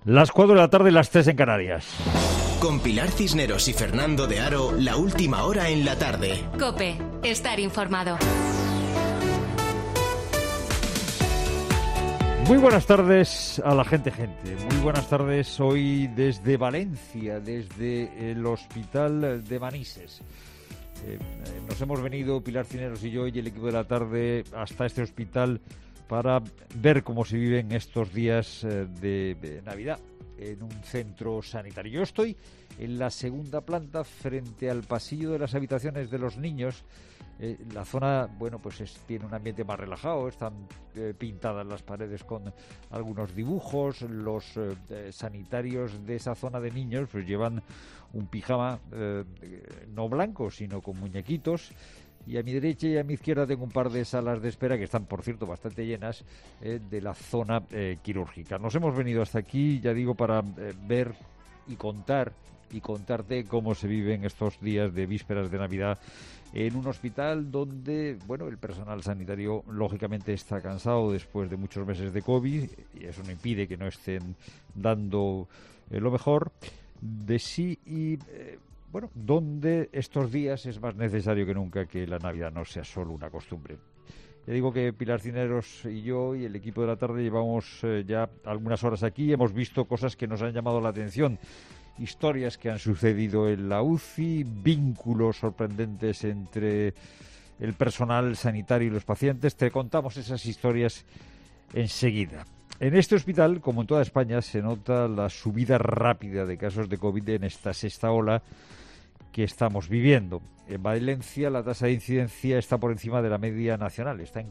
Las 4 de la tarde, las 3 en Canarias. Con Pilar Cisneros y Fernando de Aro, la última hora en la tarde. COPE, estar informado. Muy buenas tardes a la gente. Muy buenas tardes hoy desde Valencia, desde el Hospital de Manises. Nos hemos venido, Pilar Cisneros y yo, y el equipo de la tarde, hasta este hospital para ver cómo se viven estos días de Navidad en un centro sanitario. Yo estoy en la segunda planta, frente al pasillo de las habitaciones de los niños. La zona, bueno, pues tiene un ambiente más relajado, están pintadas las paredes con algunos dibujos. Los sanitarios de esa zona de niños pues llevan un pijama no blanco, sino con muñequitos. Y a mi derecha y a mi izquierda tengo un par de salas de espera que están, por cierto, bastante llenas de la zona quirúrgica. Nos hemos venido hasta aquí, ya digo, para ver y contarte cómo se viven estos días de vísperas de Navidad en un hospital donde, bueno, el personal sanitario lógicamente está cansado después de muchos meses de COVID, y eso no impide que no estén dando lo mejor de sí, y bueno, donde estos días es más necesario que nunca que la Navidad no sea solo una costumbre. Ya digo que Pilar Cisneros y yo y el equipo de la tarde llevamos ya algunas horas aquí. Hemos visto cosas que nos han llamado la atención, historias que han sucedido en la UCI, vínculos sorprendentes entre el personal sanitario y los pacientes. Te contamos esas historias enseguida. En este hospital, como en toda España, se nota la subida rápida de casos de COVID en esta sexta ola que estamos viviendo. En Valencia la tasa de incidencia está por encima de la media nacional, está en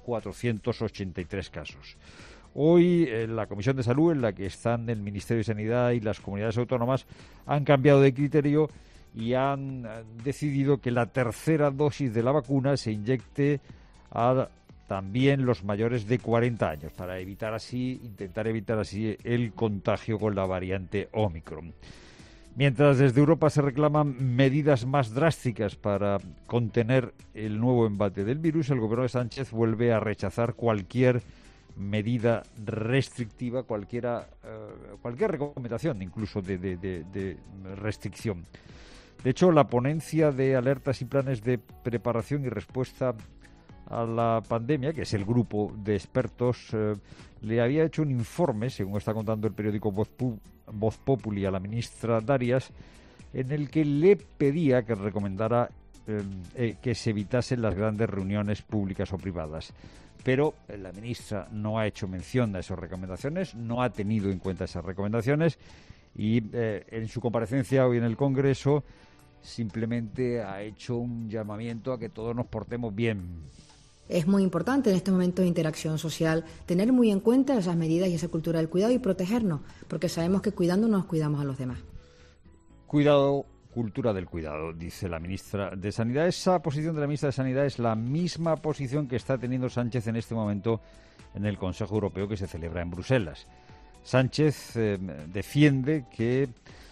483 casos. Hoy la Comisión de Salud, en la que están el Ministerio de Sanidad y las comunidades autónomas, han cambiado de criterio y han decidido que la tercera dosis de la vacuna se inyecte a también los mayores de 40 años, para intentar evitar así el contagio con la variante Ómicron. Mientras desde Europa se reclaman medidas más drásticas para contener el nuevo embate del virus, el gobierno de Sánchez vuelve a rechazar cualquier medida restrictiva, cualquier recomendación incluso de restricción. De hecho, la ponencia de alertas y planes de preparación y respuesta a la pandemia, que es el grupo de expertos, le había hecho un informe, según está contando el periódico Voz Populi, a la ministra Darias, en el que le pedía que recomendara que se evitasen las grandes reuniones públicas o privadas. Pero la ministra no ha hecho mención a esas recomendaciones, no ha tenido en cuenta esas recomendaciones, y en su comparecencia hoy en el Congreso simplemente ha hecho un llamamiento a que todos nos portemos bien. Es muy importante en este momento de interacción social tener muy en cuenta esas medidas y esa cultura del cuidado y protegernos, porque sabemos que cuidándonos cuidamos a los demás. Cuidado, cultura del cuidado, dice la ministra de Sanidad. Esa posición de la ministra de Sanidad es la misma posición que está teniendo Sánchez en este momento en el Consejo Europeo que se celebra en Bruselas. Sánchez defiende que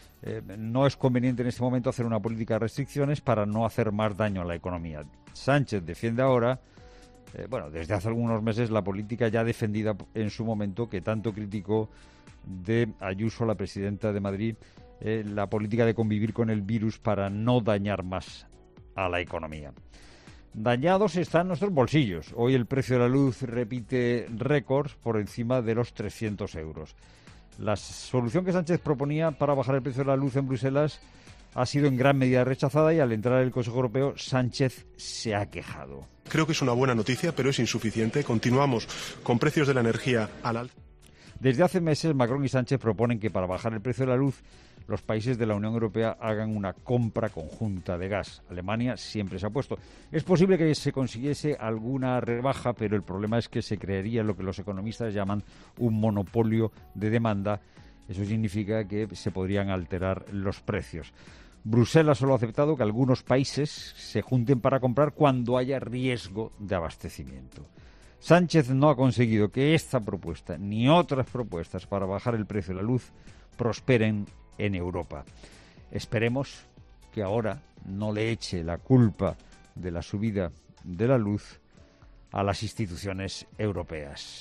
no es conveniente en este momento hacer una política de restricciones para no hacer más daño a la economía. Sánchez defiende ahora, desde hace algunos meses, la política ya defendida en su momento, que tanto criticó, de Ayuso, la presidenta de Madrid, la política de convivir con el virus para no dañar más a la economía. Dañados están nuestros bolsillos. Hoy el precio de la luz repite récords por encima de los 300 euros. La solución que Sánchez proponía para bajar el precio de la luz en Bruselas ha sido en gran medida rechazada, y al entrar el Consejo Europeo Sánchez se ha quejado. Creo que es una buena noticia, pero es insuficiente. Continuamos con precios de la energía al alza. Desde hace meses Macron y Sánchez proponen que para bajar el precio de la luz los países de la Unión Europea hagan una compra conjunta de gas. Alemania siempre se ha opuesto. Es posible que se consiguiese alguna rebaja, pero el problema es que se crearía lo que los economistas llaman un monopolio de demanda. Eso significa que se podrían alterar los precios. Bruselas solo ha aceptado que algunos países se junten para comprar cuando haya riesgo de abastecimiento. Sánchez no ha conseguido que esta propuesta ni otras propuestas para bajar el precio de la luz prosperen en Europa. Esperemos que ahora no le eche la culpa de la subida de la luz a las instituciones europeas.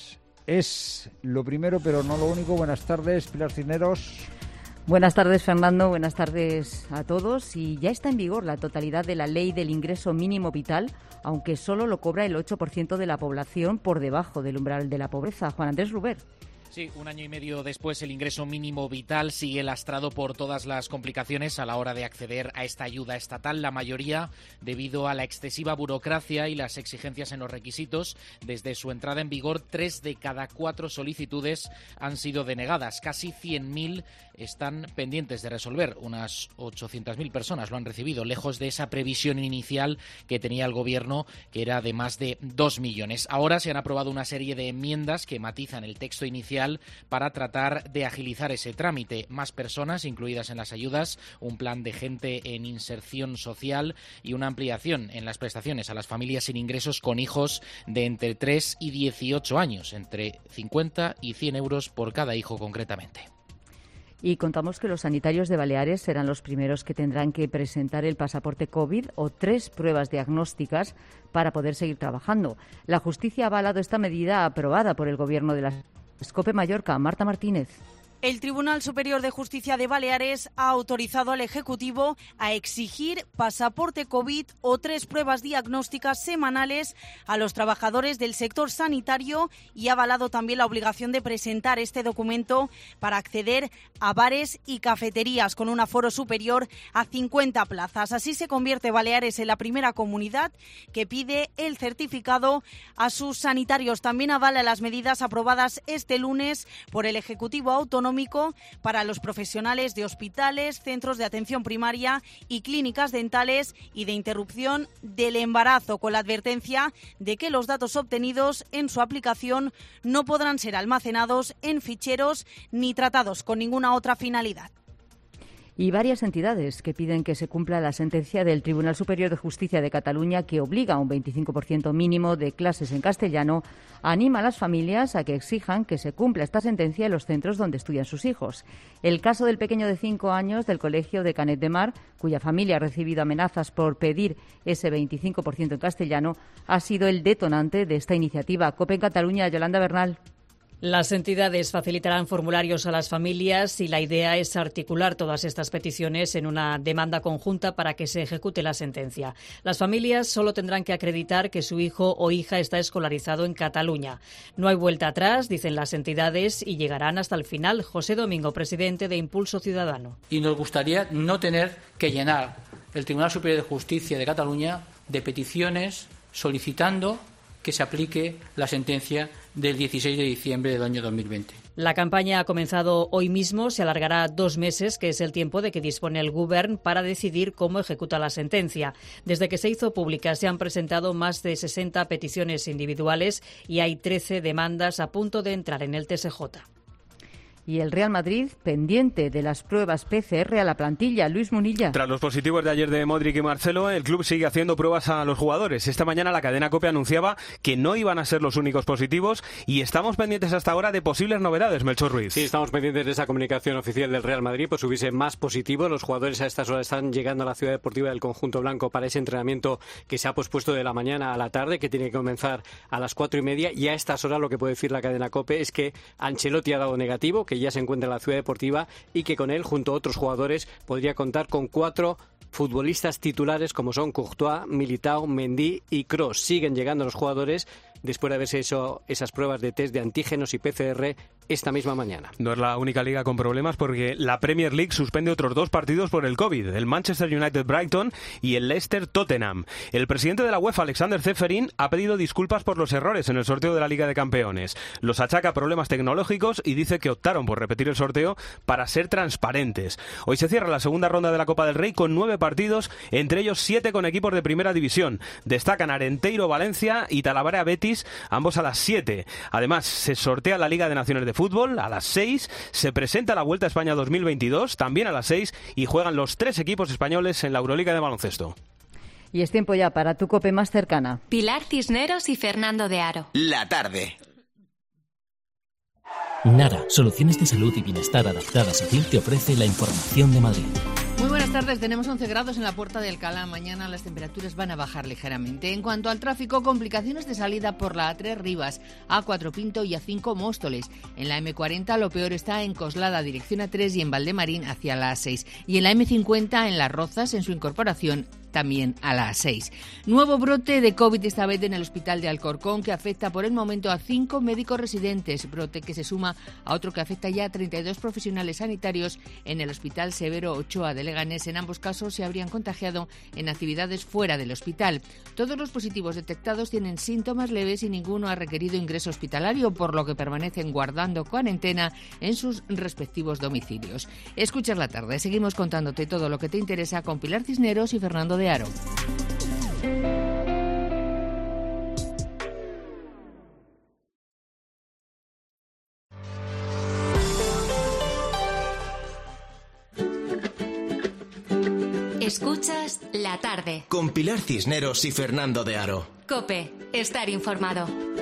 es lo primero, pero no lo único. Buenas tardes, Pilar Cisneros. Buenas tardes, Fernando. Buenas tardes a todos. Y ya está en vigor la totalidad de la ley del ingreso mínimo vital, aunque solo lo cobra el 8% de la población por debajo del umbral de la pobreza. Juan Andrés Ruber. Sí, un año y medio después el ingreso mínimo vital sigue lastrado por todas las complicaciones a la hora de acceder a esta ayuda estatal, la mayoría debido a la excesiva burocracia y las exigencias en los requisitos. Desde su entrada en vigor, 3 de cada 4 solicitudes han sido denegadas. Casi 100.000 están pendientes de resolver. Unas 800.000 personas lo han recibido, lejos de esa previsión inicial que tenía el Gobierno, que era de más de 2 millones. Ahora se han aprobado una serie de enmiendas que matizan el texto inicial para tratar de agilizar ese trámite. Más personas incluidas en las ayudas, un plan de gente en inserción social y una ampliación en las prestaciones a las familias sin ingresos con hijos de entre 3 y 18 años, entre 50 y 100 euros por cada hijo concretamente. Y contamos que los sanitarios de Baleares serán los primeros que tendrán que presentar el pasaporte COVID o 3 pruebas diagnósticas para poder seguir trabajando. La justicia ha avalado esta medida aprobada por el Gobierno de la Cope Mallorca. Marta Martínez. El Tribunal Superior de Justicia de Baleares ha autorizado al Ejecutivo a exigir pasaporte COVID o 3 pruebas diagnósticas semanales a los trabajadores del sector sanitario y ha avalado también la obligación de presentar este documento para acceder a bares y cafeterías con un aforo superior a 50 plazas. Así se convierte Baleares en la primera comunidad que pide el certificado a sus sanitarios. También avala las medidas aprobadas este lunes por el Ejecutivo Autonómico para los profesionales de hospitales, centros de atención primaria y clínicas dentales y de interrupción del embarazo, con la advertencia de que los datos obtenidos en su aplicación no podrán ser almacenados en ficheros ni tratados con ninguna otra finalidad. Y varias entidades que piden que se cumpla la sentencia del Tribunal Superior de Justicia de Cataluña, que obliga a un 25% mínimo de clases en castellano, anima a las familias a que exijan que se cumpla esta sentencia en los centros donde estudian sus hijos. El caso del pequeño de 5 años del colegio de Canet de Mar, cuya familia ha recibido amenazas por pedir ese 25% en castellano, ha sido el detonante de esta iniciativa. COPE en Cataluña, Yolanda Bernal. Las entidades facilitarán formularios a las familias y la idea es articular todas estas peticiones en una demanda conjunta para que se ejecute la sentencia. Las familias solo tendrán que acreditar que su hijo o hija está escolarizado en Cataluña. No hay vuelta atrás, dicen las entidades, y llegarán hasta el final. José Domingo, presidente de Impulso Ciudadano. Y nos gustaría no tener que llenar el Tribunal Superior de Justicia de Cataluña de peticiones solicitando que se aplique la sentencia del 16 de diciembre del año 2020. La campaña ha comenzado hoy mismo, se alargará 2 meses, que es el tiempo de que dispone el Govern para decidir cómo ejecuta la sentencia. Desde que se hizo pública se han presentado más de 60 peticiones individuales y hay 13 demandas a punto de entrar en el TSJ. Y el Real Madrid pendiente de las pruebas PCR a la plantilla. Luis Munilla. Tras los positivos de ayer de Modric y Marcelo, el club sigue haciendo pruebas a los jugadores. Esta mañana la cadena COPE anunciaba que no iban a ser los únicos positivos y estamos pendientes hasta ahora de posibles novedades, Melchor Ruiz. Sí, estamos pendientes de esa comunicación oficial del Real Madrid, pues hubiese más positivos. Los jugadores a estas horas están llegando a la ciudad deportiva del conjunto blanco para ese entrenamiento que se ha pospuesto de la mañana a la tarde, que tiene que comenzar a las 4:30, y a estas horas lo que puede decir la cadena COPE es que Ancelotti ha dado negativo, que ya se encuentra en la ciudad deportiva y que con él, junto a otros jugadores, podría contar con 4 futbolistas titulares como son Courtois, Militao, Mendy y Kroos. Siguen llegando los jugadores después de haberse hecho esas pruebas de test de antígenos y PCR esta misma mañana. No es la única liga con problemas, porque la Premier League suspende otros 2 partidos por el COVID, el Manchester United-Brighton y el Leicester-Tottenham. El presidente de la UEFA, Alexander Ceferin, ha pedido disculpas por los errores en el sorteo de la Liga de Campeones. Los achaca a problemas tecnológicos y dice que optaron por repetir el sorteo para ser transparentes. Hoy se cierra la segunda ronda de la Copa del Rey con 9 partidos, entre ellos 7 con equipos de primera división. Destacan Arenteiro-Valencia y Talavera-Betis, ambos a las 7. Además, se sortea la Liga de Naciones de Fútbol a las 6, se presenta la Vuelta a España 2022 también a las 6 y juegan los 3 equipos españoles en la Euroliga de baloncesto. Y es tiempo ya para tu COPE más cercana. Pilar Cisneros y Fernando de Aro. La tarde. Nara, soluciones de salud y bienestar adaptadas a ti, te ofrece la información de Madrid. Muy buenas Buenas tardes, tenemos 11 grados en la Puerta de Alcalá. Mañana las temperaturas van a bajar ligeramente. En cuanto al tráfico, complicaciones de salida por la A3 Rivas, A4 Pinto y A5 Móstoles. En la M40 lo peor está en Coslada, dirección A3, y en Valdemarín hacia la A6. Y en la M50 en Las Rozas, en su incorporación también a la A6. Nuevo brote de COVID, esta vez en el hospital de Alcorcón, que afecta por el momento a 5 médicos residentes, brote que se suma a otro que afecta ya a 32 profesionales sanitarios en el Hospital Severo Ochoa de Leganés. En ambos casos se habrían contagiado en actividades fuera del hospital. Todos los positivos detectados tienen síntomas leves y ninguno ha requerido ingreso hospitalario, por lo que permanecen guardando cuarentena en sus respectivos domicilios. Escuchas la tarde, seguimos contándote todo lo que te interesa con Pilar Cisneros y Fernando de Aro. Escuchas La Tarde con Pilar Cisneros y Fernando de Aro. COPE, estar informado.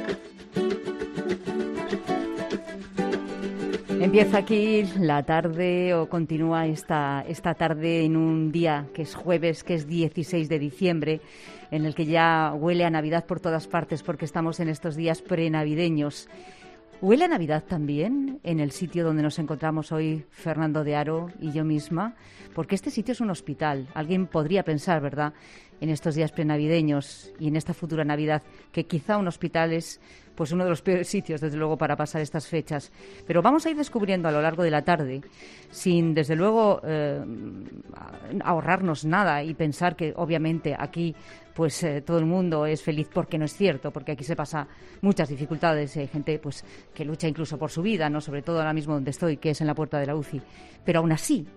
Empieza aquí la tarde, o continúa esta tarde en un día que es jueves, que es 16 de diciembre, en el que ya huele a Navidad por todas partes, porque estamos en estos días prenavideños. ¿Huele a Navidad también en el sitio donde nos encontramos hoy Fernando de Aro y yo misma? Porque este sitio es un hospital. Alguien podría pensar, ¿verdad?, en estos días prenavideños y en esta futura Navidad, que quizá un hospital es pues uno de los peores sitios, desde luego, para pasar estas fechas. Pero vamos a ir descubriendo a lo largo de la tarde, sin, desde luego, ahorrarnos nada y pensar que, obviamente, aquí pues todo el mundo es feliz, porque no es cierto, porque aquí se pasa muchas dificultades. Hay gente pues que lucha incluso por su vida, ¿no? Sobre todo ahora mismo donde estoy, que es en la puerta de la UCI. Pero aún así,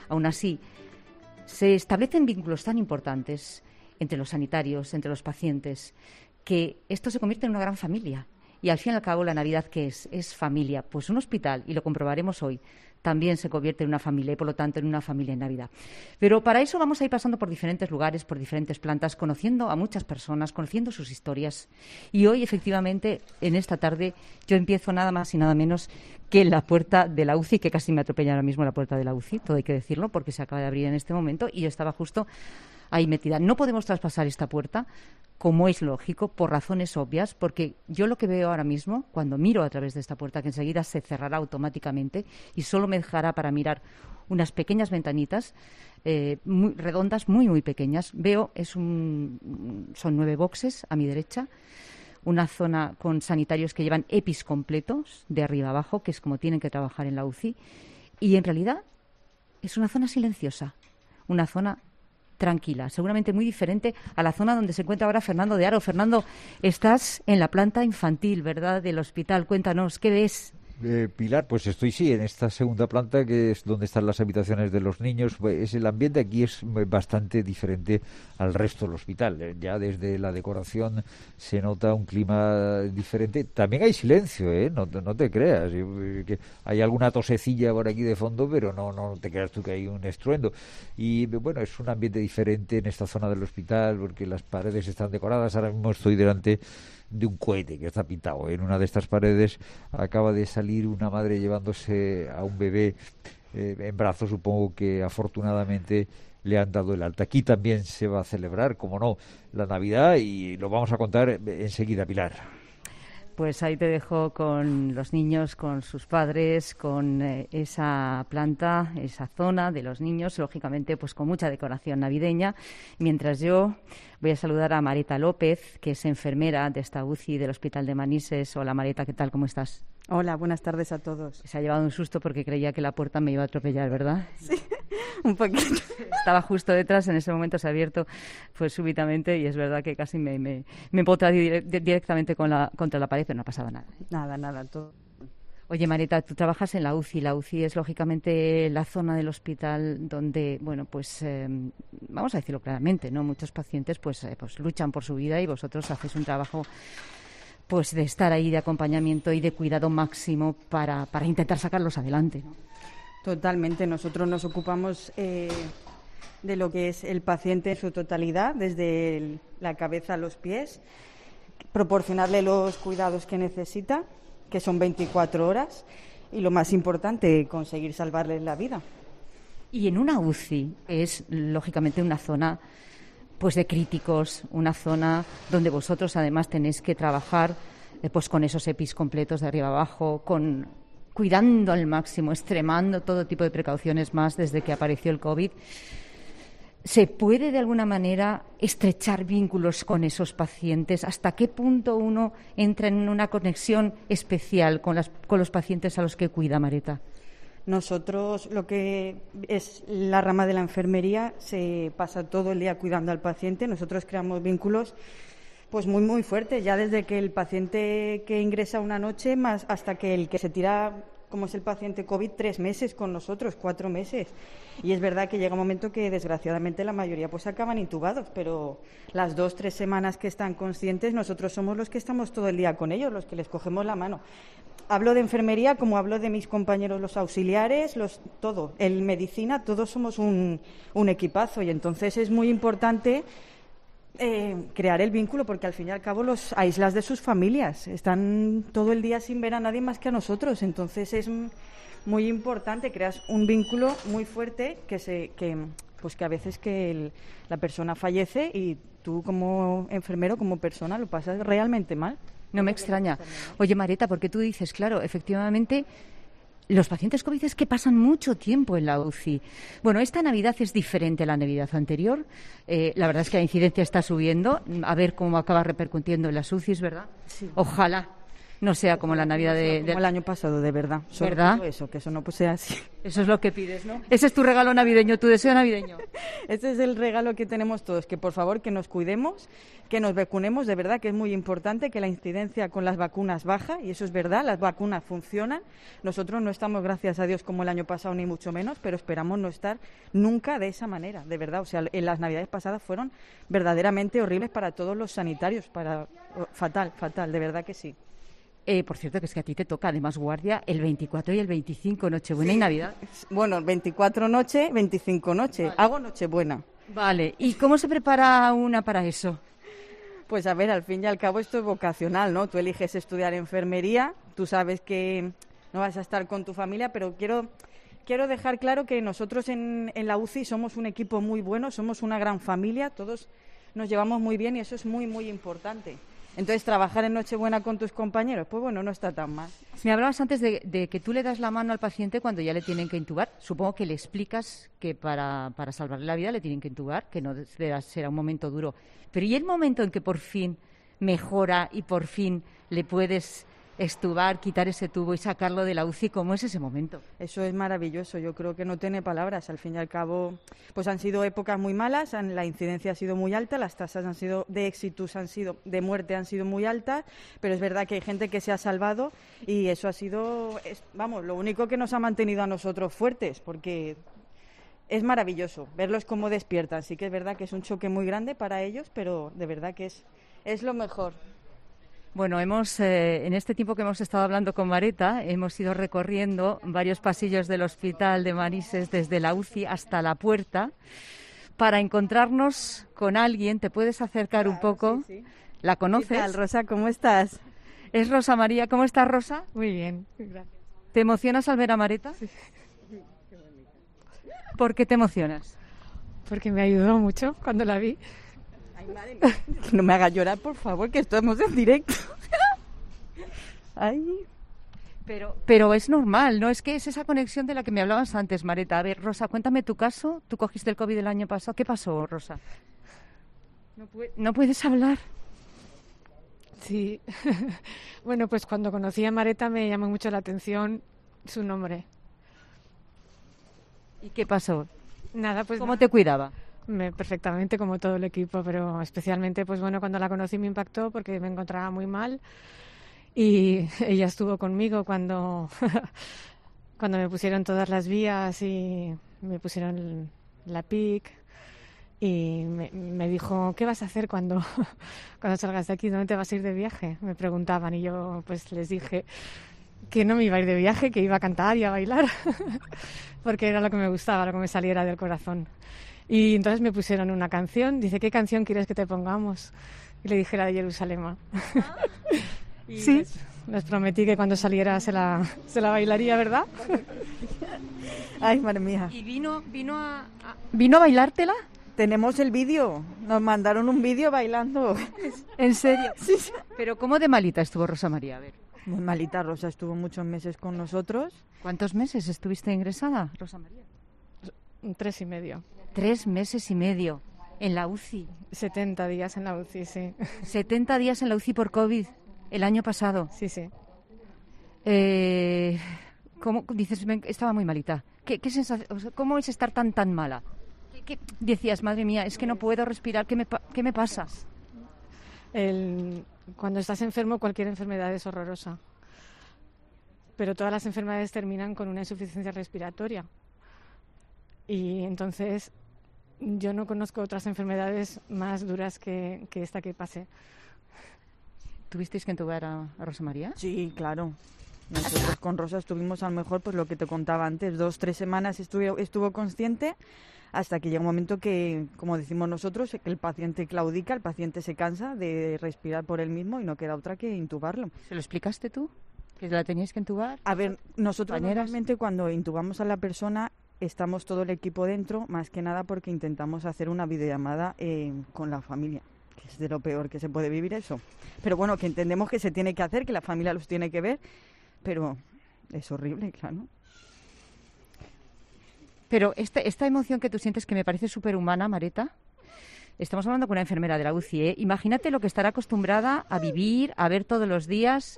se establecen vínculos tan importantes entre los sanitarios, entre los pacientes, que esto se convierte en una gran familia. Y al fin y al cabo, la Navidad, ¿qué es? Es familia. Pues un hospital, y lo comprobaremos hoy, también se convierte en una familia, y por lo tanto en una familia en Navidad. Pero para eso vamos a ir pasando por diferentes lugares, por diferentes plantas, conociendo a muchas personas, conociendo sus historias. Y hoy, efectivamente, en esta tarde, yo empiezo nada más y nada menos que en la puerta de la UCI, que casi me atropella ahora mismo la puerta de la UCI, todo hay que decirlo, porque se acaba de abrir en este momento, y yo estaba justo ahí metida. No podemos traspasar esta puerta, como es lógico, por razones obvias, porque yo lo que veo ahora mismo, cuando miro a través de esta puerta, que enseguida se cerrará automáticamente y solo me dejará para mirar unas pequeñas ventanitas muy redondas, muy, muy pequeñas, veo, son 9 boxes a mi derecha, una zona con sanitarios que llevan EPIs completos, de arriba abajo, que es como tienen que trabajar en la UCI, y en realidad es una zona silenciosa, una zona tranquila, seguramente muy diferente a la zona donde se encuentra ahora Fernando de Aro. Fernando, estás en la planta infantil, ¿verdad?, del hospital. Cuéntanos, ¿qué ves? Pilar, pues estoy en esta segunda planta, que es donde están las habitaciones de los niños. El ambiente aquí es bastante diferente al resto del hospital. Ya desde la decoración se nota un clima diferente. También hay silencio, no te creas. Que hay alguna tosecilla por aquí de fondo, pero no te creas tú que hay un estruendo. Y bueno, es un ambiente diferente en esta zona del hospital, porque las paredes están decoradas. Ahora mismo estoy delante de un cohete que está pintado. En una de estas paredes acaba de salir una madre llevándose a un bebé en brazos. Supongo que afortunadamente le han dado el alta. Aquí también se va a celebrar, como no, la Navidad, y lo vamos a contar enseguida, Pilar. Pues ahí te dejo con los niños, con sus padres, con esa planta, esa zona de los niños, lógicamente pues con mucha decoración navideña, mientras yo voy a saludar a Mareta López, que es enfermera de esta UCI del Hospital de Manises. Hola, Mareta, ¿qué tal? ¿Cómo estás? Hola, buenas tardes a todos. Se ha llevado un susto porque creía que la puerta me iba a atropellar, ¿verdad? Sí, un poquito. Estaba justo detrás, en ese momento se ha abierto pues súbitamente, y es verdad que casi me empotré directamente contra la pared, pero no ha pasado nada. Nada, todo. Oye, Mareta, tú trabajas en la UCI. La UCI es, lógicamente, la zona del hospital donde, bueno, pues vamos a decirlo claramente, ¿no? Muchos pacientes pues luchan por su vida, y vosotros hacéis un trabajo pues de estar ahí, de acompañamiento y de cuidado máximo para intentar sacarlos adelante, ¿no? Totalmente. Nosotros nos ocupamos de lo que es el paciente en su totalidad, desde la cabeza a los pies, proporcionarle los cuidados que necesita, que son 24 horas, y lo más importante, conseguir salvarles la vida. Y en una UCI es, lógicamente, una zona pues de críticos, una zona donde vosotros además tenéis que trabajar pues con esos EPIs completos de arriba abajo, cuidando al máximo, extremando todo tipo de precauciones más desde que apareció el COVID. ¿Se puede de alguna manera estrechar vínculos con esos pacientes? ¿Hasta qué punto uno entra en una conexión especial con los pacientes a los que cuida, Mareta? Nosotros, lo que es la rama de la enfermería, se pasa todo el día cuidando al paciente. Nosotros creamos vínculos pues muy, muy fuertes, ya desde que el paciente que ingresa una noche más hasta que el que se tira, como es el paciente COVID, 3 meses con nosotros, 4 meses. Y es verdad que llega un momento que, desgraciadamente, la mayoría pues acaban intubados, pero las 2-3 semanas que están conscientes, nosotros somos los que estamos todo el día con ellos, los que les cogemos la mano. Hablo de enfermería como hablo de mis compañeros, los auxiliares, todo. En medicina todos somos un equipazo, y entonces es muy importante crear el vínculo, porque al fin y al cabo los aíslas de sus familias. Están todo el día sin ver a nadie más que a nosotros. Entonces es muy importante, creas un vínculo muy fuerte que a veces la persona fallece y tú como enfermero, como persona, lo pasas realmente mal. No me extraña. Oye, Mareta, porque tú dices, claro, efectivamente, los pacientes COVID es que pasan mucho tiempo en la UCI. Bueno, esta Navidad es diferente a la Navidad anterior. La verdad es que la incidencia está subiendo. A ver cómo acaba repercutiendo en las UCIs, ¿verdad? Sí. Ojalá no sea como la Navidad como el año pasado, de verdad. ¿Verdad? Que eso no sea así. Eso es lo que pides, ¿no? Ese es tu regalo navideño, tu deseo navideño. Ese es el regalo que tenemos todos, que por favor que nos cuidemos, que nos vacunemos, de verdad que es muy importante, que la incidencia con las vacunas baja, y eso es verdad, las vacunas funcionan. Nosotros no estamos, gracias a Dios, como el año pasado, ni mucho menos, pero esperamos no estar nunca de esa manera, de verdad. O sea, en las Navidades pasadas fueron verdaderamente horribles para todos los sanitarios, fatal, de verdad que sí. Por cierto, que es que a ti te toca además guardia el 24 y el 25, Nochebuena y Navidad. Bueno, 24 noche, 25 noche. Vale. Hago Nochebuena. Vale. ¿Y cómo se prepara una para eso? Pues a ver, al fin y al cabo esto es vocacional, ¿no? Tú eliges estudiar enfermería, tú sabes que no vas a estar con tu familia, pero quiero dejar claro que nosotros en la UCI somos un equipo muy bueno, somos una gran familia, todos nos llevamos muy bien y eso es muy, muy importante. Entonces, trabajar en Nochebuena con tus compañeros, pues bueno, no está tan mal. Me hablabas antes de que tú le das la mano al paciente cuando ya le tienen que intubar. Supongo que le explicas que para salvarle la vida le tienen que intubar, que no será un momento duro. Pero ¿y el momento en que por fin mejora y por fin le puedes extubar, quitar ese tubo y sacarlo de la UCI? ¿Cómo es ese momento? Eso es maravilloso, yo creo que no tiene palabras. Al fin y al cabo, pues han sido épocas muy malas, la incidencia ha sido muy alta, las tasas de éxitos de muerte han sido muy altas, pero es verdad que hay gente que se ha salvado y eso ha sido, lo único que nos ha mantenido a nosotros fuertes, porque es maravilloso verlos cómo despiertan. Sí que es verdad que es un choque muy grande para ellos, pero de verdad que es lo mejor. Bueno, en este tiempo que hemos estado hablando con Mareta, hemos ido recorriendo varios pasillos del Hospital de Manises, desde la UCI hasta la puerta, para encontrarnos con alguien. ¿Te puedes acercar un poco? Sí. ¿La conoces? ¿Qué tal, Rosa? ¿Cómo estás? Es Rosa María. ¿Cómo estás, Rosa? Muy bien, gracias. ¿Te emocionas al ver a Mareta? Sí. ¿Por qué te emocionas? Porque me ayudó mucho cuando la vi. Ay, madre mía. No me hagas llorar, por favor, que estamos en directo. Ay. Pero es normal, ¿no? Es que es esa conexión de la que me hablabas antes, Mareta. A ver, Rosa, cuéntame tu caso. Tú cogiste el COVID el año pasado. ¿Qué pasó, Rosa? ¿No puedes hablar? Sí. Bueno, pues cuando conocí a Mareta me llamó mucho la atención su nombre. ¿Y qué pasó? Nada, pues... ¿Cómo te cuidaba? Perfectamente, como todo el equipo, pero especialmente, pues bueno, cuando la conocí me impactó porque me encontraba muy mal y ella estuvo conmigo cuando me pusieron todas las vías y me pusieron la PIC y me dijo, ¿qué vas a hacer cuando salgas de aquí? ¿Dónde te vas a ir de viaje? Me preguntaban y yo pues les dije que no me iba a ir de viaje, que iba a cantar y a bailar porque era lo que me gustaba, lo que me saliera del corazón. Y entonces me pusieron una canción. Dice, ¿qué canción quieres que te pongamos? Y le dije la de Jerusalema. Y sí. Les prometí que cuando saliera se la bailaría, ¿verdad? Ay, madre mía. ¿Y vino a bailártela? Tenemos el vídeo. Nos mandaron un vídeo bailando. ¿En serio? Sí, sí. Pero ¿cómo de malita estuvo Rosa María? A ver. Muy malita. Rosa estuvo muchos meses con nosotros. ¿Cuántos meses estuviste ingresada, Rosa María? 3 y medio. 3 meses y medio. ¿En la UCI? 70 días en la UCI, sí. 70 días en la UCI por COVID el año pasado. Sí, sí. ¿Cómo dices? Estaba muy malita. ¿Qué sensación? O sea, ¿cómo es estar tan mala? ¿Qué decías, madre mía, es que no puedo respirar, ¿qué me pasa? Cuando estás enfermo, cualquier enfermedad es horrorosa. Pero todas las enfermedades terminan con una insuficiencia respiratoria. Y entonces yo no conozco otras enfermedades más duras que esta que pasé. ¿Tuvisteis que entubar a Rosa María? Sí, claro. Nosotros con Rosa estuvimos a lo mejor, pues lo que te contaba antes, 2-3 semanas estuvo consciente, hasta que llega un momento que, como decimos nosotros, que el paciente claudica, el paciente se cansa de respirar por él mismo y no queda otra que intubarlo. ¿Se lo explicaste tú? ¿Que la teníais que intubar? A ver, nosotros normalmente cuando intubamos a la persona estamos todo el equipo dentro, más que nada porque intentamos hacer una videollamada con la familia, que es de lo peor que se puede vivir eso. Pero bueno, que entendemos que se tiene que hacer, que la familia los tiene que ver, pero es horrible, claro. Pero esta emoción que tú sientes, que me parece superhumana, Mareta, estamos hablando con una enfermera de la UCI, ¿eh? Imagínate lo que estará acostumbrada a vivir, a ver todos los días.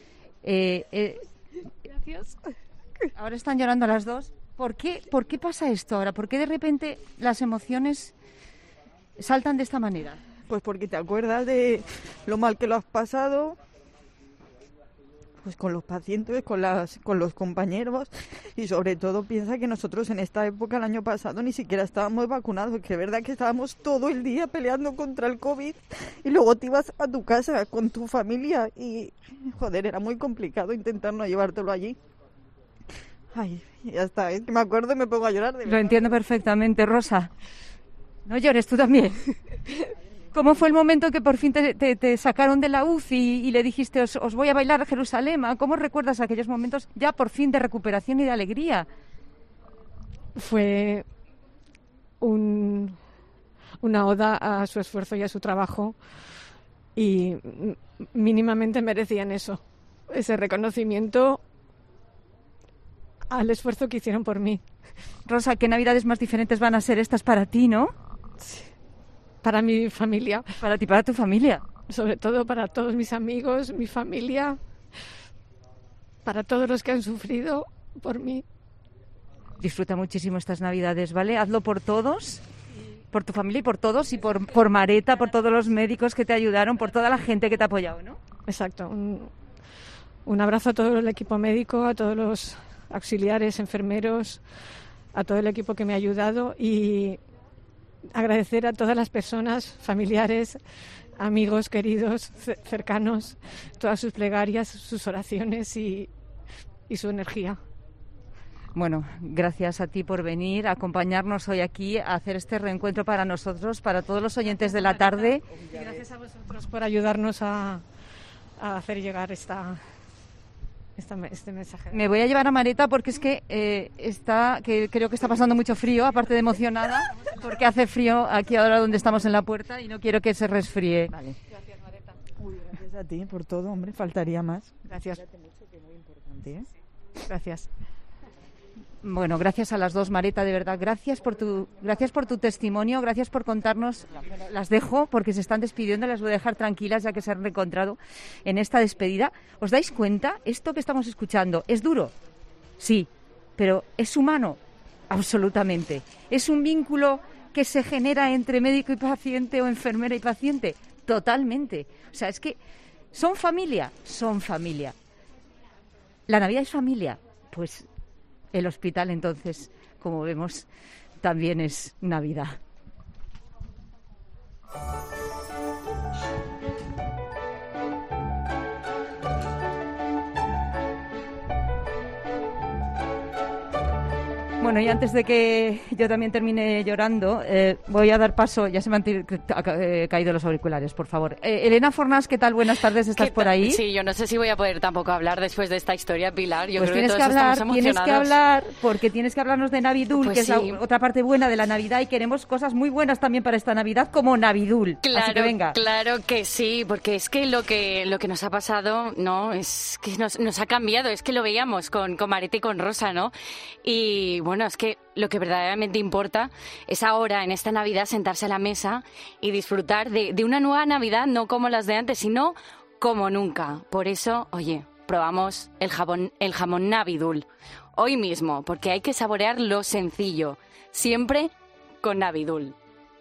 Gracias. Ahora están llorando las dos. ¿Por qué pasa esto ahora? ¿Por qué de repente las emociones saltan de esta manera? Pues porque te acuerdas de lo mal que lo has pasado, pues con los pacientes, con los compañeros, y sobre todo piensa que nosotros en esta época, el año pasado, ni siquiera estábamos vacunados, que es verdad que estábamos todo el día peleando contra el COVID y luego te ibas a tu casa con tu familia y, joder, era muy complicado intentar no llevártelo allí. Ay, ya está, es que me acuerdo y me pongo a llorar. Lo entiendo perfectamente, Rosa. No llores, tú también. ¿Cómo fue el momento que por fin te sacaron de la UCI y le dijiste os voy a bailar a Jerusalén? ¿Cómo recuerdas aquellos momentos ya por fin de recuperación y de alegría? Fue una oda a su esfuerzo y a su trabajo, y mínimamente merecían eso, ese reconocimiento al esfuerzo que hicieron por mí. Rosa, ¿qué navidades más diferentes van a ser estas para ti, no? Sí. Para mi familia. Para ti, para tu familia. Sobre todo para todos mis amigos, mi familia, para todos los que han sufrido por mí. Disfruta muchísimo estas navidades, ¿vale? Hazlo por todos, por tu familia y por todos, y por Mareta, por todos los médicos que te ayudaron, por toda la gente que te ha apoyado, ¿no? Exacto. Un abrazo a todo el equipo médico, a todos los auxiliares, enfermeros, a todo el equipo que me ha ayudado, y agradecer a todas las personas, familiares, amigos, queridos, cercanos, todas sus plegarias, sus oraciones y su energía. Bueno, gracias a ti por venir, a acompañarnos hoy aquí, a hacer este reencuentro para nosotros, para todos los oyentes de la tarde. Y gracias a vosotros por ayudarnos a hacer llegar este mensaje. Me voy a llevar a Mareta porque es que creo que está pasando mucho frío, aparte de emocionada, porque hace frío aquí ahora donde estamos en la puerta y no quiero que se resfríe. Vale. Gracias, Mareta. Gracias a ti por todo, hombre, faltaría más. Gracias. Mucho, que es muy importante, ¿eh? Gracias. Bueno, gracias a las dos, Mareta, de verdad, gracias por tu testimonio, gracias por contarnos. Las dejo porque se están despidiendo, las voy a dejar tranquilas ya que se han reencontrado en esta despedida. ¿Os dais cuenta? Esto que estamos escuchando es duro, sí, pero es humano, absolutamente. Es un vínculo que se genera entre médico y paciente o enfermera y paciente, totalmente. O sea, es que son familia. La Navidad es familia, pues el hospital, entonces, como vemos, también es Navidad. Bueno, y antes de que yo también termine llorando, voy a dar paso, ya se me han caído los auriculares, por favor. Elena Fornás, ¿qué tal? Buenas tardes, ¿estás por ahí? Sí, yo no sé si voy a poder tampoco hablar después de esta historia, Pilar. Yo pues creo que todos estamos emocionados. Tienes que hablar, porque tienes que hablarnos de Navidul, pues que sí. es la otra parte buena de la Navidad, y queremos cosas muy buenas también para esta Navidad, como Navidul. Claro, así que venga. Claro que sí, porque es que lo que nos ha pasado, ¿no? Es que nos ha cambiado, es que lo veíamos con Mareta y con Rosa, ¿no? Y bueno, es que lo que verdaderamente importa es ahora, en esta Navidad, sentarse a la mesa y disfrutar de una nueva Navidad, no como las de antes, sino como nunca. Por eso, oye, probamos el jamón Navidul hoy mismo, porque hay que saborear lo sencillo, siempre con Navidul.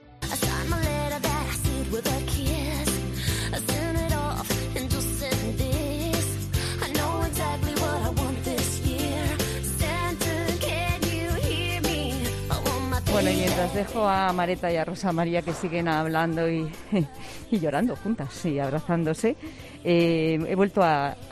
Bueno, y mientras dejo a Mareta y a Rosa María que siguen hablando y llorando juntas y abrazándose, he vuelto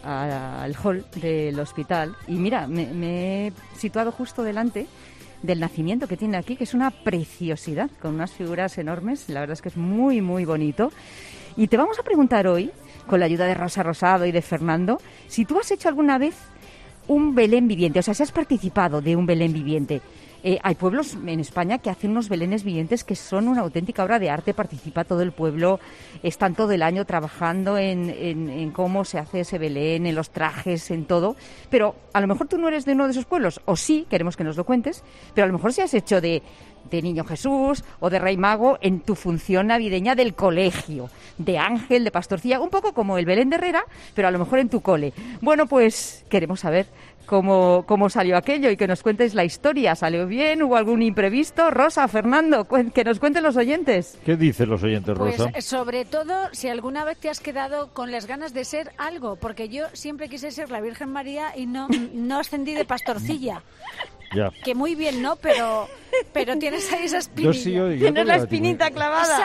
al hall del hospital y mira, me he situado justo delante del nacimiento que tiene aquí, que es una preciosidad, con unas figuras enormes. La verdad es que es muy, muy bonito. Y te vamos a preguntar hoy, con la ayuda de Rosa Rosado y de Fernando, si tú has hecho alguna vez un Belén viviente, o sea, si has participado de un Belén viviente. Hay pueblos en España que hacen unos belenes vivientes que son una auténtica obra de arte, participa todo el pueblo, están todo el año trabajando en cómo se hace ese Belén, en los trajes, en todo, pero a lo mejor tú no eres de uno de esos pueblos, o sí, queremos que nos lo cuentes, pero a lo mejor sí has hecho de Niño Jesús o de Rey Mago en tu función navideña del colegio, de ángel, de pastorcilla, un poco como el Belén de Herrera, pero a lo mejor en tu cole. Bueno, pues queremos saber cómo salió aquello y que nos cuentes la historia. ¿Salió bien? ¿Hubo algún imprevisto? Rosa, Fernando, que nos cuenten los oyentes. ¿Qué dicen los oyentes, Rosa? Pues sobre todo, si alguna vez te has quedado con las ganas de ser algo, porque yo siempre quise ser la Virgen María y no ascendí de pastorcilla. Ya. Que muy bien, ¿no? Pero tienes ahí esa espinilla. Tienes la espinita clavada.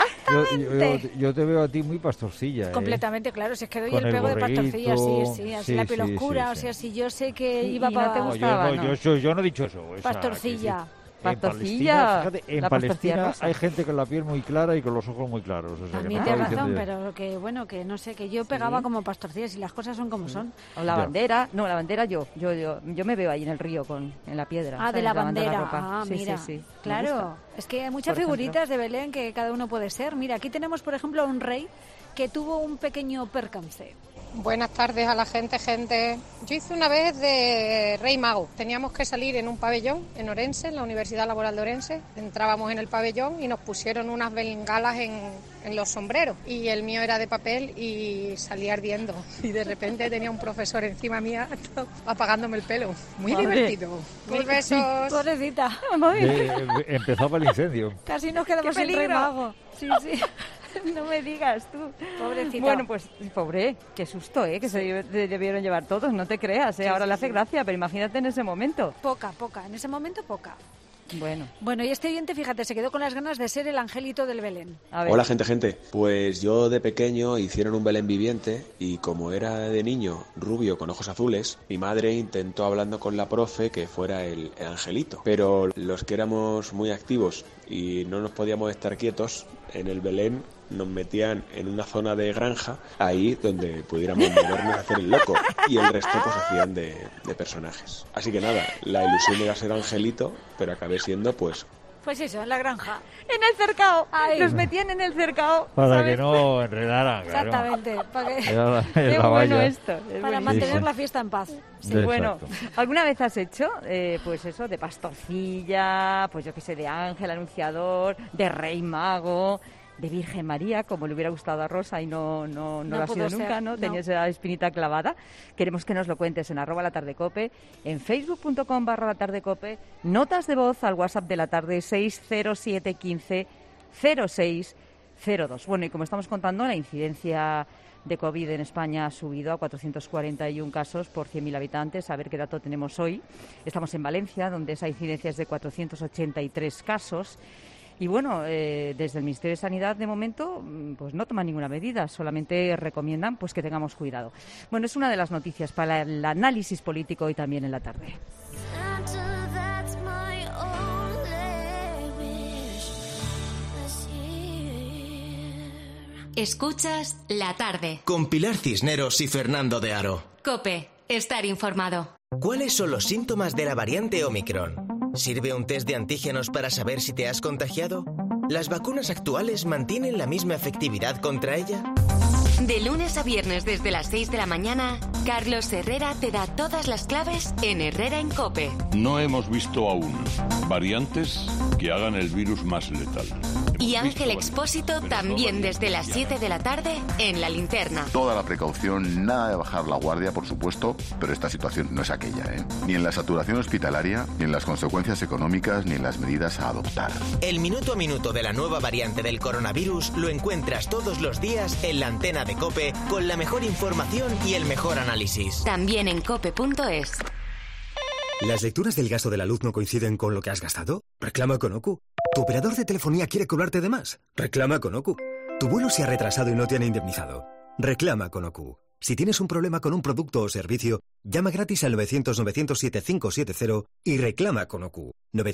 Yo te veo a ti muy pastorcilla. Completamente, claro. Si es que doy con el pego de borreguito, pastorcilla, sí, así la piel oscura. O sea, si yo sé que iba para... ¿No te gustaba, no? Yo no he dicho eso. Pastorcilla. Pastorcilla. En Palestina hay gente con la piel muy clara y con los ojos muy claros. O sea, también tienes razón, pero que bueno, que no sé, que yo pegaba como pastorcillas y las cosas son como son. O la bandera, no, la bandera yo me veo ahí en el río en la piedra. Ah, de la bandera. La mira. Sí. Claro, es que hay muchas figuritas de Belén que cada uno puede ser. Mira, aquí tenemos, por ejemplo, un rey que tuvo un pequeño percance. Buenas tardes a la gente. Yo hice una vez de Rey Mago. Teníamos que salir en un pabellón en Orense, en la Universidad Laboral de Orense. Entrábamos en el pabellón y nos pusieron unas bengalas en los sombreros. Y el mío era de papel y salía ardiendo. Y de repente tenía un profesor encima mía apagándome el pelo. Muy divertido. Mil besos. Pobrecita. Empezaba el incendio. Casi nos quedamos sin Rey Mago. Sí. No me digas tú. Pobrecita. Bueno, pues pobre, qué susto, que se debieron llevar todos, no te creas, ahora le hace gracia, pero imagínate en ese momento. Poca, en ese momento poca. Bueno, y este oyente, fíjate, se quedó con las ganas de ser el angelito del Belén. Hola, gente. Pues yo de pequeño hicieron un Belén viviente y como era de niño rubio con ojos azules, mi madre intentó hablando con la profe que fuera el angelito. Pero los que éramos muy activos y no nos podíamos estar quietos, en el Belén nos metían en una zona de granja, ahí donde pudiéramos movernos a hacer el loco, y el resto pues hacían de personajes. Así que nada, la ilusión era ser angelito, pero acabé siendo pues eso, en la granja. En el cercado. Los metían en el cercado. Para que no enredaran. Exactamente. Qué bueno esto. Para mantener la fiesta en paz. Sí. Bueno, ¿alguna vez has hecho, pues eso, de pastorcilla, pues yo qué sé, de ángel anunciador, de Rey Mago, de Virgen María, como le hubiera gustado a Rosa y no lo ha sido nunca, ¿no? Tenía esa espinita clavada. Queremos que nos lo cuentes en @latardecope, en facebook.com/latardecope, notas de voz al WhatsApp de la tarde 60715 0602. Bueno, y como estamos contando, la incidencia de COVID en España ha subido a 441 casos por 100.000 habitantes. A ver qué dato tenemos hoy. Estamos en Valencia, donde esa incidencia es de 483 casos. Y bueno, desde el Ministerio de Sanidad de momento pues no toman ninguna medida, solamente recomiendan pues que tengamos cuidado. Bueno, es una de las noticias para el análisis político hoy también en la tarde. Escuchas La Tarde. Con Pilar Cisneros y Fernando de Aro. COPE. Estar informado. ¿Cuáles son los síntomas de la variante Omicron? ¿Sirve un test de antígenos para saber si te has contagiado? ¿Las vacunas actuales mantienen la misma efectividad contra ella? De lunes a viernes desde las 6 de la mañana, Carlos Herrera te da todas las claves en Herrera en COPE. No hemos visto aún variantes que hagan el virus más letal. Y Ángel Expósito también desde las 7 de la tarde en La Linterna. Toda la precaución, nada de bajar la guardia, por supuesto, pero esta situación no es aquella, ¿eh? Ni en la saturación hospitalaria, ni en las consecuencias económicas, ni en las medidas a adoptar. El minuto a minuto de la nueva variante del coronavirus lo encuentras todos los días en la antena de COPE con la mejor información y el mejor análisis. También en cope.es. ¿Las lecturas del gasto de la luz no coinciden con lo que has gastado? Reclama con OCU. ¿Tu operador de telefonía quiere cobrarte de más? Reclama con OCU. ¿Tu vuelo se ha retrasado y no te han indemnizado? Reclama con OCU. Si tienes un problema con un producto o servicio, llama gratis al 900-907-570 y reclama con OCU.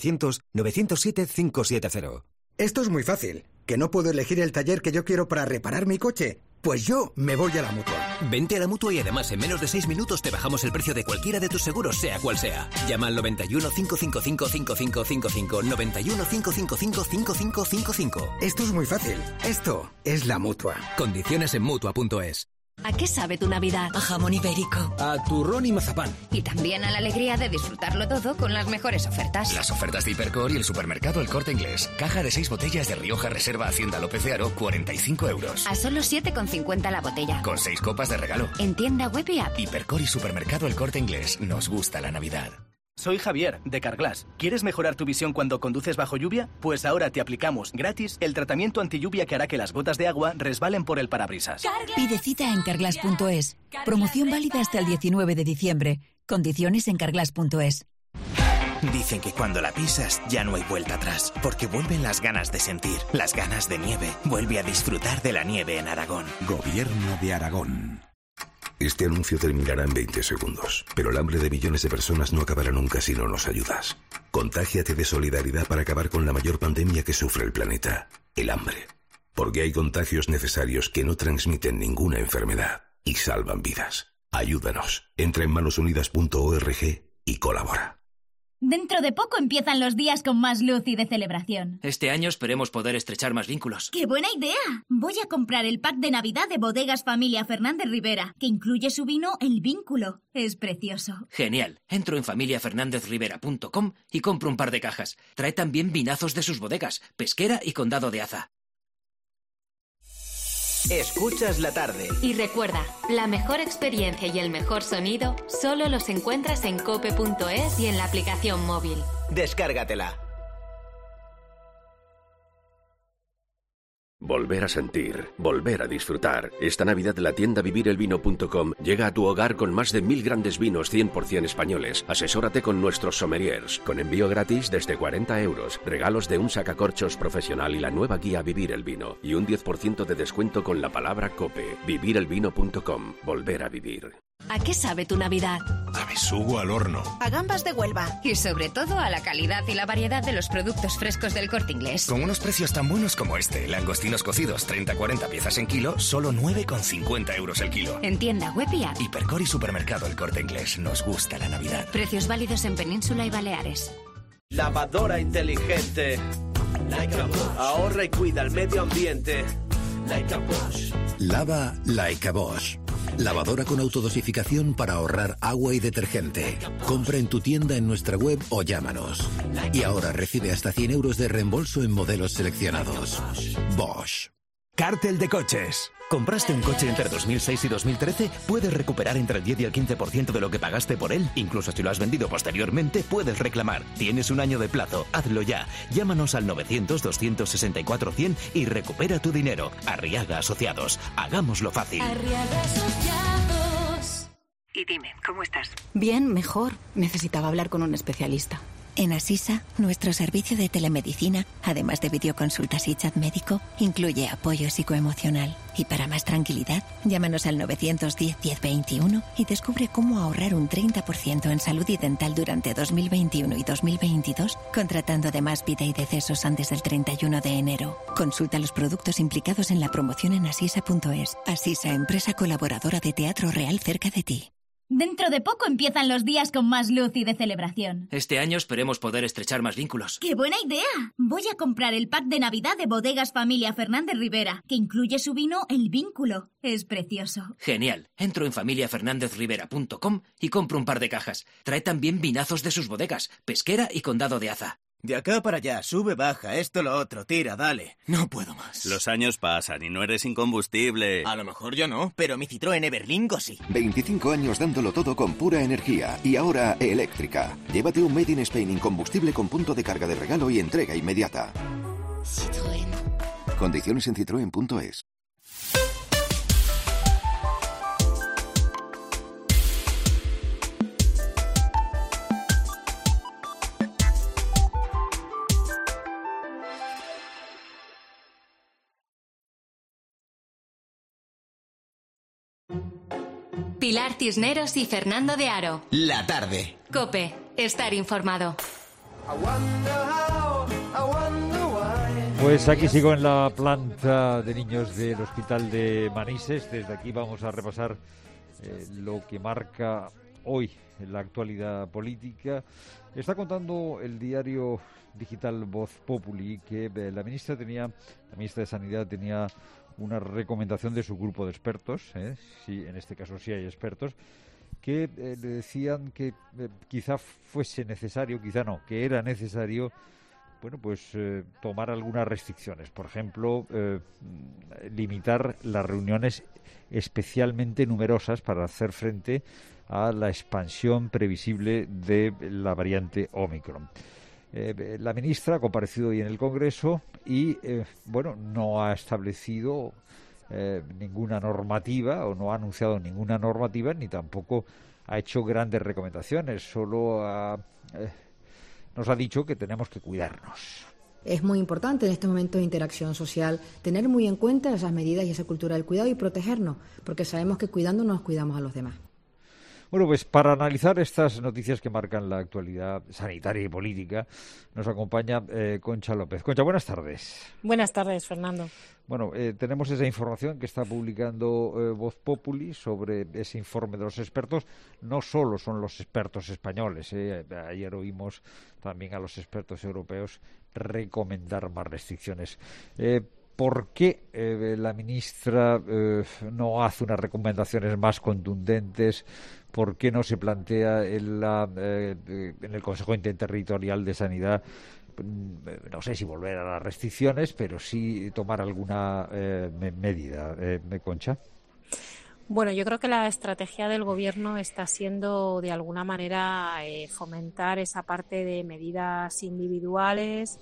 900-907-570. Esto es muy fácil. ¿Que no puedo elegir el taller que yo quiero para reparar mi coche? Pues yo me voy a la Mutua. Vente a la Mutua y además en menos de 6 minutos te bajamos el precio de cualquiera de tus seguros, sea cual sea. Llama al 91 555 5555. 91 555 5555. Esto es muy fácil. Esto es la Mutua. Condiciones en Mutua.es. ¿A qué sabe tu Navidad? A jamón ibérico. A turrón y mazapán. Y también a la alegría de disfrutarlo todo con las mejores ofertas. Las ofertas de Hipercor y el supermercado El Corte Inglés. Caja de 6 botellas de Rioja Reserva Hacienda López de Haro, 45 euros. A solo 7,50 la botella. Con 6 copas de regalo. En tienda web y app. Hipercor y supermercado El Corte Inglés. Nos gusta la Navidad. Soy Javier, de Carglass. ¿Quieres mejorar tu visión cuando conduces bajo lluvia? Pues ahora te aplicamos gratis el tratamiento antilluvia que hará que las gotas de agua resbalen por el parabrisas. Pide cita en carglass.es. Promoción válida hasta el 19 de diciembre. Condiciones en carglass.es. Dicen que cuando la pisas ya no hay vuelta atrás, porque vuelven las ganas de sentir, las ganas de nieve. Vuelve a disfrutar de la nieve en Aragón. Gobierno de Aragón. Este anuncio terminará en 20 segundos, pero el hambre de millones de personas no acabará nunca si no nos ayudas. Contágiate de solidaridad para acabar con la mayor pandemia que sufre el planeta, el hambre. Porque hay contagios necesarios que no transmiten ninguna enfermedad y salvan vidas. Ayúdanos. Entra en manosunidas.org y colabora. Dentro de poco empiezan los días con más luz y de celebración. Este año esperemos poder estrechar más vínculos. ¡Qué buena idea! Voy a comprar el pack de Navidad de Bodegas Familia Fernández Rivera, que incluye su vino El Vínculo. Es precioso. Genial. Entro en familiafernandezrivera.com y compro un par de cajas. Trae también vinazos de sus bodegas, Pesquera y Condado de Aza. Escuchas La Tarde. Y recuerda, la mejor experiencia y el mejor sonido solo los encuentras en cope.es y en la aplicación móvil. Descárgatela. Volver a sentir, volver a disfrutar. Esta Navidad la tienda vivirelvino.com llega a tu hogar con más de 1000 grandes vinos 100% españoles. Asesórate con nuestros sommeliers, con envío gratis desde 40 euros, regalos de un sacacorchos profesional y la nueva guía Vivir el Vino, y un 10% de descuento con la palabra COPE. Vivirelvino.com. Volver a vivir. ¿A qué sabe tu Navidad? A besugo al horno. A gambas de Huelva. Y sobre todo a la calidad y la variedad de los productos frescos del Corte Inglés. Con unos precios tan buenos como este. Langostinos cocidos, 30-40 piezas en kilo, solo 9,50 euros el kilo. En tienda web y app. Hipercor y supermercado El Corte Inglés. Nos gusta la Navidad. Precios válidos en Península y Baleares. Lavadora inteligente. Like a Bosch. Ahorra y cuida el medio ambiente. Like a Bosch. Lava Like a Bosch. Lavadora con autodosificación para ahorrar agua y detergente. Compra en tu tienda, en nuestra web o llámanos. Y ahora recibe hasta 100 euros de reembolso en modelos seleccionados. Bosch. Cártel de coches. ¿Compraste un coche entre 2006 y 2013? Puedes recuperar entre el 10 y el 15% de lo que pagaste por él. Incluso si lo has vendido posteriormente, puedes reclamar. Tienes un año de plazo. Hazlo ya. Llámanos al 900-264-100 y recupera tu dinero. Arriaga Asociados. Hagámoslo fácil. Arriaga Asociados. Y dime, ¿cómo estás? Bien, mejor. Necesitaba hablar con un especialista. En Asisa, nuestro servicio de telemedicina, además de videoconsultas y chat médico, incluye apoyo psicoemocional. Y para más tranquilidad, llámanos al 910-1021 y descubre cómo ahorrar un 30% en salud y dental durante 2021 y 2022, contratando además vida y decesos antes del 31 de enero. Consulta los productos implicados en la promoción en asisa.es. Asisa, empresa colaboradora de Teatro Real cerca de ti. Dentro de poco empiezan los días con más luz y de celebración. Este año esperemos poder estrechar más vínculos. ¡Qué buena idea! Voy a comprar el pack de Navidad de Bodegas Familia Fernández Rivera, que incluye su vino El Vínculo. Es precioso. Genial. Entro en familiafernandezrivera.com y compro un par de cajas. Trae también vinazos de sus bodegas, Pesquera y Condado de Aza. De acá para allá, sube, baja, esto, lo otro, tira, dale. No puedo más. Los años pasan y no eres incombustible. A lo mejor yo no, pero mi Citroën Everlingo sí. 25 años dándolo todo con pura energía y ahora eléctrica. Llévate un Made in Spain incombustible con punto de carga de regalo y entrega inmediata. Citroën. Condiciones en citroen.es. Pilar Cisneros y Fernando de Aro. La tarde. COPE. Estar informado. Pues aquí sigo en la planta de niños del Hospital de Manises. Desde aquí vamos a repasar lo que marca hoy en la actualidad política. Está contando el diario digital Voz Populi que la ministra de Sanidad tenía una recomendación de su grupo de expertos, sí, en este caso sí hay expertos, que le decían que quizá fuese necesario, quizá no, que era necesario, bueno, pues tomar algunas restricciones. Por ejemplo, limitar las reuniones especialmente numerosas para hacer frente a la expansión previsible de la variante Omicron. La ministra ha comparecido hoy en el Congreso y, no ha establecido ninguna normativa o no ha anunciado ninguna normativa ni tampoco ha hecho grandes recomendaciones. Solo nos ha dicho que tenemos que cuidarnos. Es muy importante en este momento de interacción social tener muy en cuenta esas medidas y esa cultura del cuidado y protegernos, porque sabemos que cuidándonos cuidamos a los demás. Bueno, pues para analizar estas noticias que marcan la actualidad sanitaria y política, nos acompaña Concha López. Concha, buenas tardes. Buenas tardes, Fernando. Bueno, tenemos esa información que está publicando Voz Populi sobre ese informe de los expertos. No solo son los expertos españoles, ayer oímos también a los expertos europeos recomendar más restricciones. ¿Por qué la ministra no hace unas recomendaciones más contundentes? ¿Por qué no se plantea en el Consejo Interterritorial de Sanidad, no sé si volver a las restricciones, pero sí tomar alguna medida, Concha? Bueno, yo creo que la estrategia del Gobierno está siendo, de alguna manera, fomentar esa parte de medidas individuales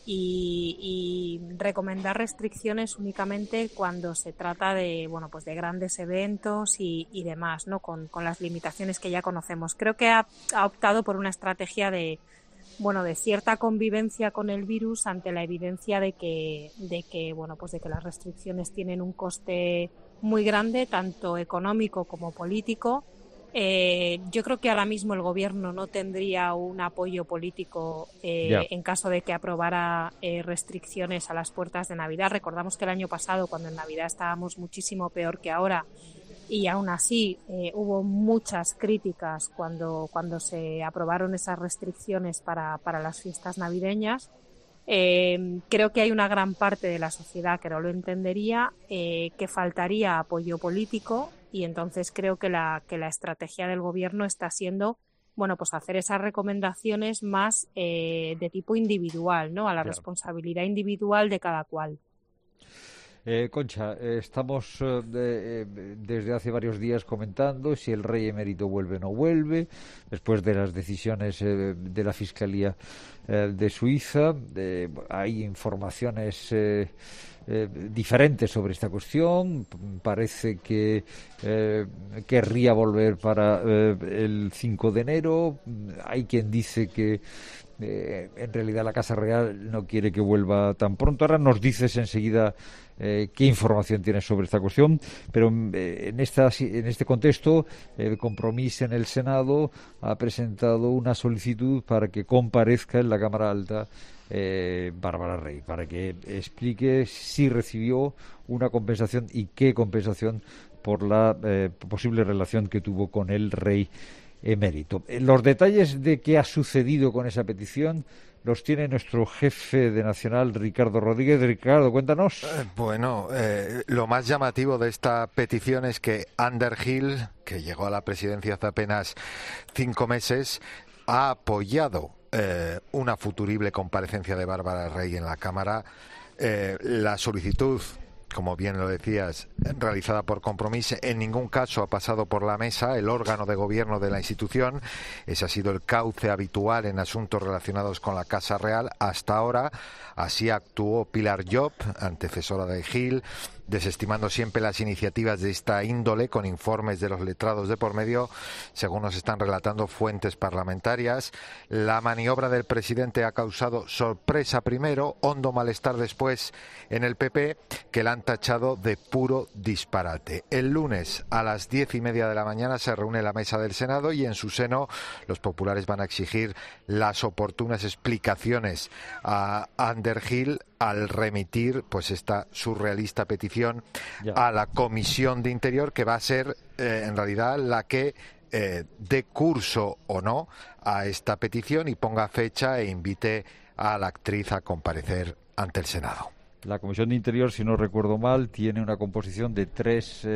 y recomendar restricciones únicamente cuando se trata de de grandes eventos y demás, ¿no? Con las limitaciones que ya conocemos. Creo que ha optado por una estrategia de cierta convivencia con el virus ante la evidencia de que las restricciones tienen un coste muy grande, tanto económico como político. Yo creo que ahora mismo el Gobierno no tendría un apoyo político en caso de que aprobara restricciones a las puertas de Navidad. Recordamos que el año pasado, cuando en Navidad estábamos muchísimo peor que ahora, y aún así hubo muchas críticas cuando se aprobaron esas restricciones para las fiestas navideñas. Creo que hay una gran parte de la sociedad que no lo entendería, que faltaría apoyo político, y entonces creo que la estrategia del Gobierno está siendo hacer esas recomendaciones más de tipo individual, ¿no? A la responsabilidad individual de cada cual. Concha, estamos desde hace varios días comentando si el rey emérito vuelve o no vuelve, después de las decisiones de la Fiscalía de Suiza. Hay informaciones diferentes sobre esta cuestión. Parece que querría volver para el 5 de enero. Hay quien dice que en realidad la Casa Real no quiere que vuelva tan pronto. Ahora nos dices enseguida qué información tienes sobre esta cuestión, pero en este contexto, Compromís en el Senado ha presentado una solicitud para que comparezca en la Cámara Alta Bárbara Rey, para que explique si recibió una compensación y qué compensación por la posible relación que tuvo con el rey emérito. Los detalles de qué ha sucedido con esa petición los tiene nuestro jefe de Nacional, Ricardo Rodríguez. Ricardo, cuéntanos. Bueno, lo más llamativo de esta petición es que Underhill, que llegó a la presidencia hace apenas 5 meses, ha apoyado una futurible comparecencia de Bárbara Rey en la Cámara. La solicitud, como bien lo decías, realizada por Compromís, en ningún caso ha pasado por la mesa, el órgano de gobierno de la institución. Ese ha sido el cauce habitual en asuntos relacionados con la Casa Real hasta ahora. Así actuó Pilar Llop, antecesora de Gil, desestimando siempre las iniciativas de esta índole con informes de los letrados de por medio, según nos están relatando fuentes parlamentarias. La maniobra del presidente ha causado sorpresa primero, hondo malestar después en el PP, que la han tachado de puro disparate. El lunes a las 10:30 de la mañana se reúne la mesa del Senado y en su seno los populares van a exigir las oportunas explicaciones a Underhill al remitir pues esta surrealista petición a la Comisión de Interior, que va a ser en realidad la que dé curso o no a esta petición y ponga fecha e invite a la actriz a comparecer ante el Senado. La Comisión de Interior, si no recuerdo mal, tiene una composición de 3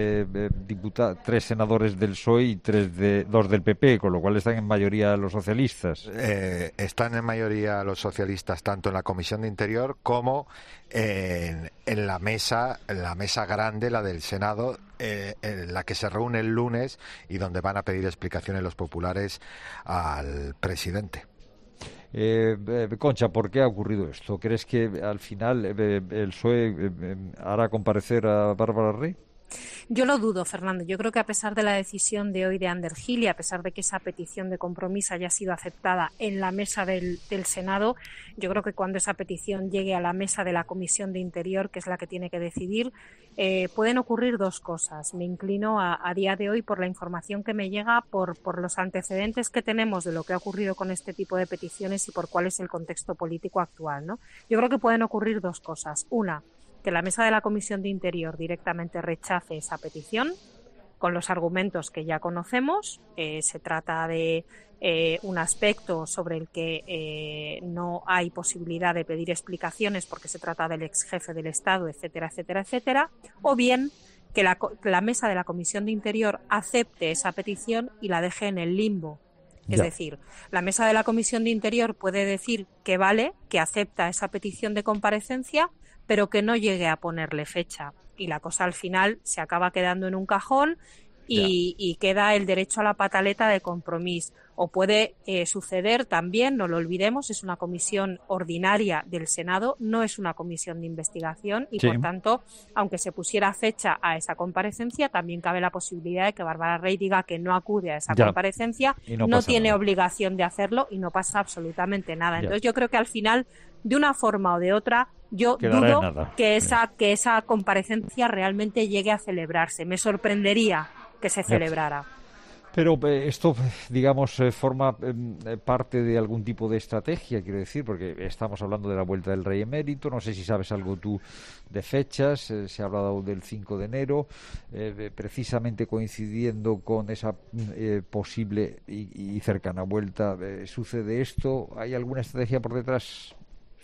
senadores del PSOE y 2 del PP, con lo cual están en mayoría los socialistas. Están en mayoría los socialistas tanto en la Comisión de Interior como en la mesa grande, la del Senado, en la que se reúne el lunes y donde van a pedir explicaciones los populares al presidente. Concha, ¿por qué ha ocurrido esto? ¿Crees que al final el PSOE hará comparecer a Bárbara Rey? Yo lo dudo, Fernando. Yo creo que a pesar de la decisión de hoy de Underhill y a pesar de que esa petición de Compromís haya sido aceptada en la mesa del Senado, yo creo que cuando esa petición llegue a la mesa de la Comisión de Interior, que es la que tiene que decidir, pueden ocurrir 2 cosas. Me inclino a día de hoy por la información que me llega, por los antecedentes que tenemos de lo que ha ocurrido con este tipo de peticiones y por cuál es el contexto político actual, ¿no? Yo creo que pueden ocurrir 2 cosas. Una, que la mesa de la Comisión de Interior directamente rechace esa petición con los argumentos que ya conocemos. Se trata de un aspecto sobre el que no hay posibilidad de pedir explicaciones porque se trata del ex jefe del Estado, etcétera, etcétera, etcétera. O bien que la mesa de la Comisión de Interior acepte esa petición y la deje en el limbo. Es decir, la mesa de la Comisión de Interior puede decir que vale, que acepta esa petición de comparecencia, pero que no llegue a ponerle fecha. Y la cosa al final se acaba quedando en un cajón y queda el derecho a la pataleta de Compromís. O puede suceder también, no lo olvidemos, es una comisión ordinaria del Senado, no es una comisión de investigación y por tanto, aunque se pusiera fecha a esa comparecencia, también cabe la posibilidad de que Bárbara Rey diga que no acude a esa comparecencia, no tiene obligación de hacerlo y no pasa absolutamente nada. Entonces yo creo que al final, de una forma o de otra, yo dudo que esa comparecencia realmente llegue a celebrarse. Me sorprendería que se celebrara. Pero esto, digamos, forma parte de algún tipo de estrategia, quiero decir, porque estamos hablando de la vuelta del rey emérito. No sé si sabes algo tú de fechas. Se ha hablado del 5 de enero, precisamente coincidiendo con esa posible y cercana vuelta. ¿Sucede esto? ¿Hay alguna estrategia por detrás?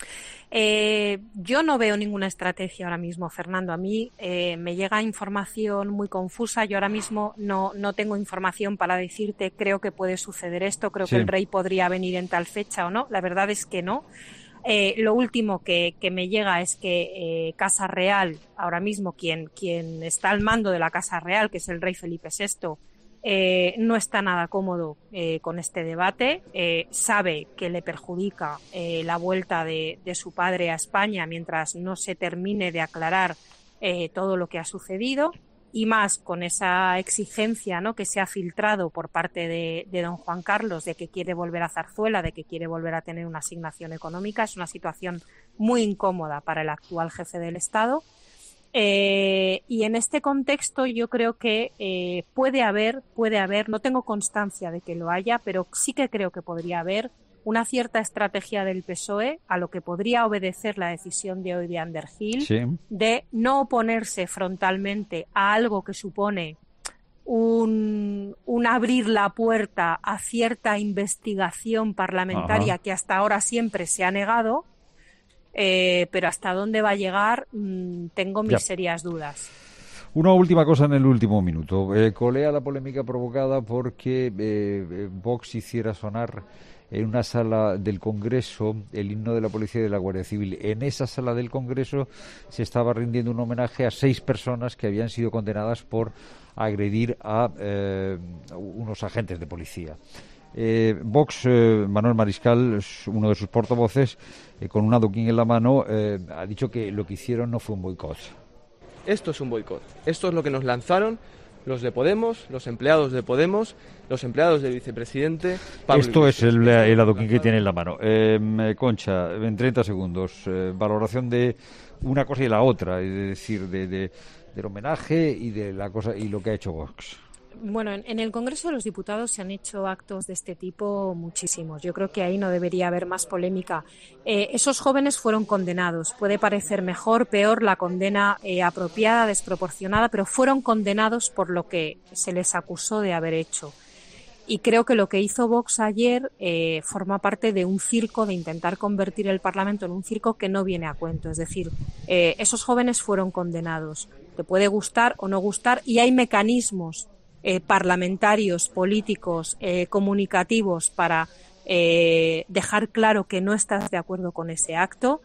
Yo no veo ninguna estrategia ahora mismo, Fernando. A mí me llega información muy confusa. Yo ahora mismo no tengo información para decirte creo que puede suceder esto, creo que el rey podría venir en tal fecha o no. La verdad es que no. Lo último que me llega es que Casa Real, ahora mismo quien está al mando de la Casa Real, que es el rey Felipe VI, no está nada cómodo con este debate, sabe que le perjudica la vuelta de su padre a España mientras no se termine de aclarar todo lo que ha sucedido y más con esa exigencia, ¿no?, que se ha filtrado por parte de don Juan Carlos, de que quiere volver a Zarzuela, de que quiere volver a tener una asignación económica. Es una situación muy incómoda para el actual jefe del Estado. Y en este contexto yo creo que puede haber, no tengo constancia de que lo haya, pero sí que creo que podría haber una cierta estrategia del PSOE a lo que podría obedecer la decisión de hoy de Underhill, sí, de no oponerse frontalmente a algo que supone un abrir la puerta a cierta investigación parlamentaria, que hasta ahora siempre se ha negado, pero hasta dónde va a llegar tengo mis serias dudas. Una última cosa en el último minuto. Colea la polémica provocada porque Vox hiciera sonar en una sala del Congreso el himno de la Policía y de la Guardia Civil. En esa sala del Congreso se estaba rindiendo un homenaje a 6 personas que habían sido condenadas por agredir a unos agentes de policía. Vox, Manuel Mariscal, uno de sus portavoces, con un adoquín en la mano, ha dicho que lo que hicieron no fue un boicot. Esto es un boicot. Esto es lo que nos lanzaron los de Podemos, los empleados de Podemos, los empleados del vicepresidente Pablo Esto Iglesias. Es el adoquín que tiene en la mano. Concha, en 30 segundos, valoración de una cosa y la otra, es decir, del homenaje y de la cosa y lo que ha hecho Vox. Bueno, en el Congreso de los Diputados se han hecho actos de este tipo muchísimos. Yo creo que ahí no debería haber más polémica. Esos jóvenes fueron condenados. Puede parecer mejor, peor, la condena apropiada, desproporcionada, pero fueron condenados por lo que se les acusó de haber hecho. Y creo que lo que hizo Vox ayer forma parte de un circo, de intentar convertir el Parlamento en un circo que no viene a cuento. Es decir, esos jóvenes fueron condenados. Te puede gustar o no gustar, y hay mecanismos parlamentarios, políticos, comunicativos para dejar claro que no estás de acuerdo con ese acto,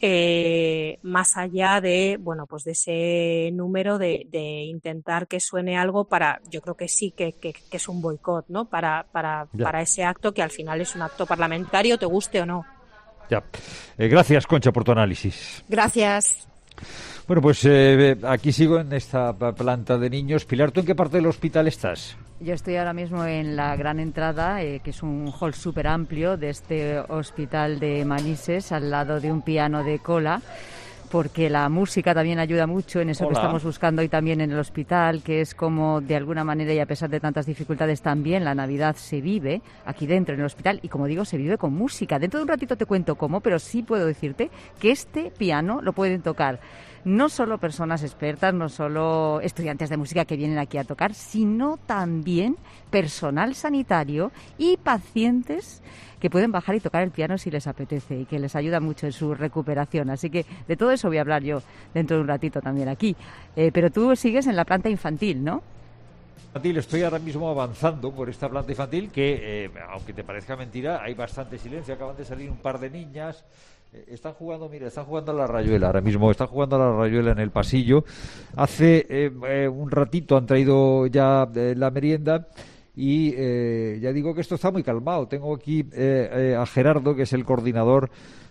más allá de, bueno, pues de ese número de intentar que suene algo para, yo creo que sí que es un boicot, ¿no? Para ese acto que al final es un acto parlamentario, te guste o no. Ya. Gracias, Concha, por tu análisis. Gracias. Bueno, pues aquí sigo en esta planta de niños. Pilar, ¿tú en qué parte del hospital estás? Yo estoy ahora mismo en la gran entrada, que es un hall súper amplio de este hospital de Manises, al lado de un piano de cola, porque la música también ayuda mucho en eso que estamos buscando hoy también en el hospital, que es como de alguna manera, y a pesar de tantas dificultades también, la Navidad se vive aquí dentro en el hospital, y como digo, se vive con música. Dentro de un ratito te cuento cómo, pero sí puedo decirte que este piano lo pueden tocar no solo personas expertas, no solo estudiantes de música que vienen aquí a tocar, sino también personal sanitario y pacientes que pueden bajar y tocar el piano si les apetece y que les ayuda mucho en su recuperación. Así que de todo eso voy a hablar yo dentro de un ratito también aquí. Pero tú sigues en la planta infantil, ¿no? Estoy ahora mismo avanzando por esta planta infantil que, aunque te parezca mentira, hay bastante silencio. Acaban de salir un par de niñas. Están jugando a la rayuela ahora mismo, están jugando a la rayuela en el pasillo. Hace un ratito han traído ya la merienda y ya digo que esto está muy calmado. Tengo aquí a Gerardo, que es el coordinador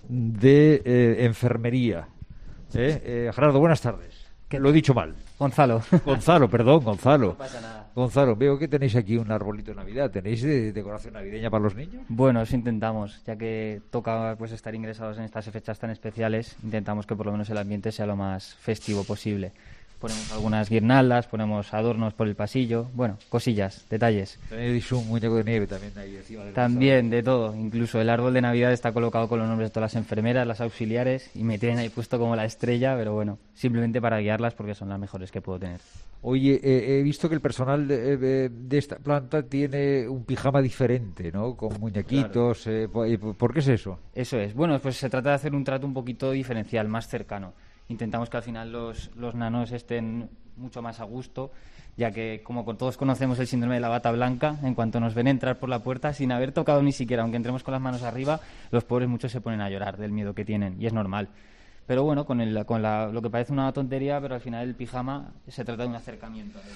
de enfermería. Gerardo, buenas tardes. Lo he dicho mal. Gonzalo, perdón, Gonzalo. No pasa nada. Gonzalo, veo que tenéis aquí un arbolito de Navidad. ¿Tenéis decoración navideña para los niños? Bueno, eso intentamos, ya que toca pues estar ingresados en estas fechas tan especiales, intentamos que por lo menos el ambiente sea lo más festivo posible. Ponemos algunas guirnaldas, ponemos adornos por el pasillo, bueno, cosillas, detalles. Tenéis un muñeco de nieve también ahí encima del También, de todo, incluso el árbol de Navidad está colocado con los nombres de todas las enfermeras, las auxiliares, y me tienen ahí puesto como la estrella, pero bueno, simplemente para guiarlas porque son las mejores que puedo tener. Oye, he visto que el personal de esta planta tiene un pijama diferente, ¿no? Con muñequitos. Claro. ¿Por qué es eso? Eso es. Bueno, pues se trata de hacer un trato un poquito diferencial, más cercano. Intentamos que al final los nanos estén mucho más a gusto, ya que como todos conocemos el síndrome de la bata blanca, en cuanto nos ven entrar por la puerta sin haber tocado ni siquiera, aunque entremos con las manos arriba, los pobres muchos se ponen a llorar del miedo que tienen, y es normal. Pero bueno, con lo que parece una tontería, pero al final el pijama se trata de un acercamiento.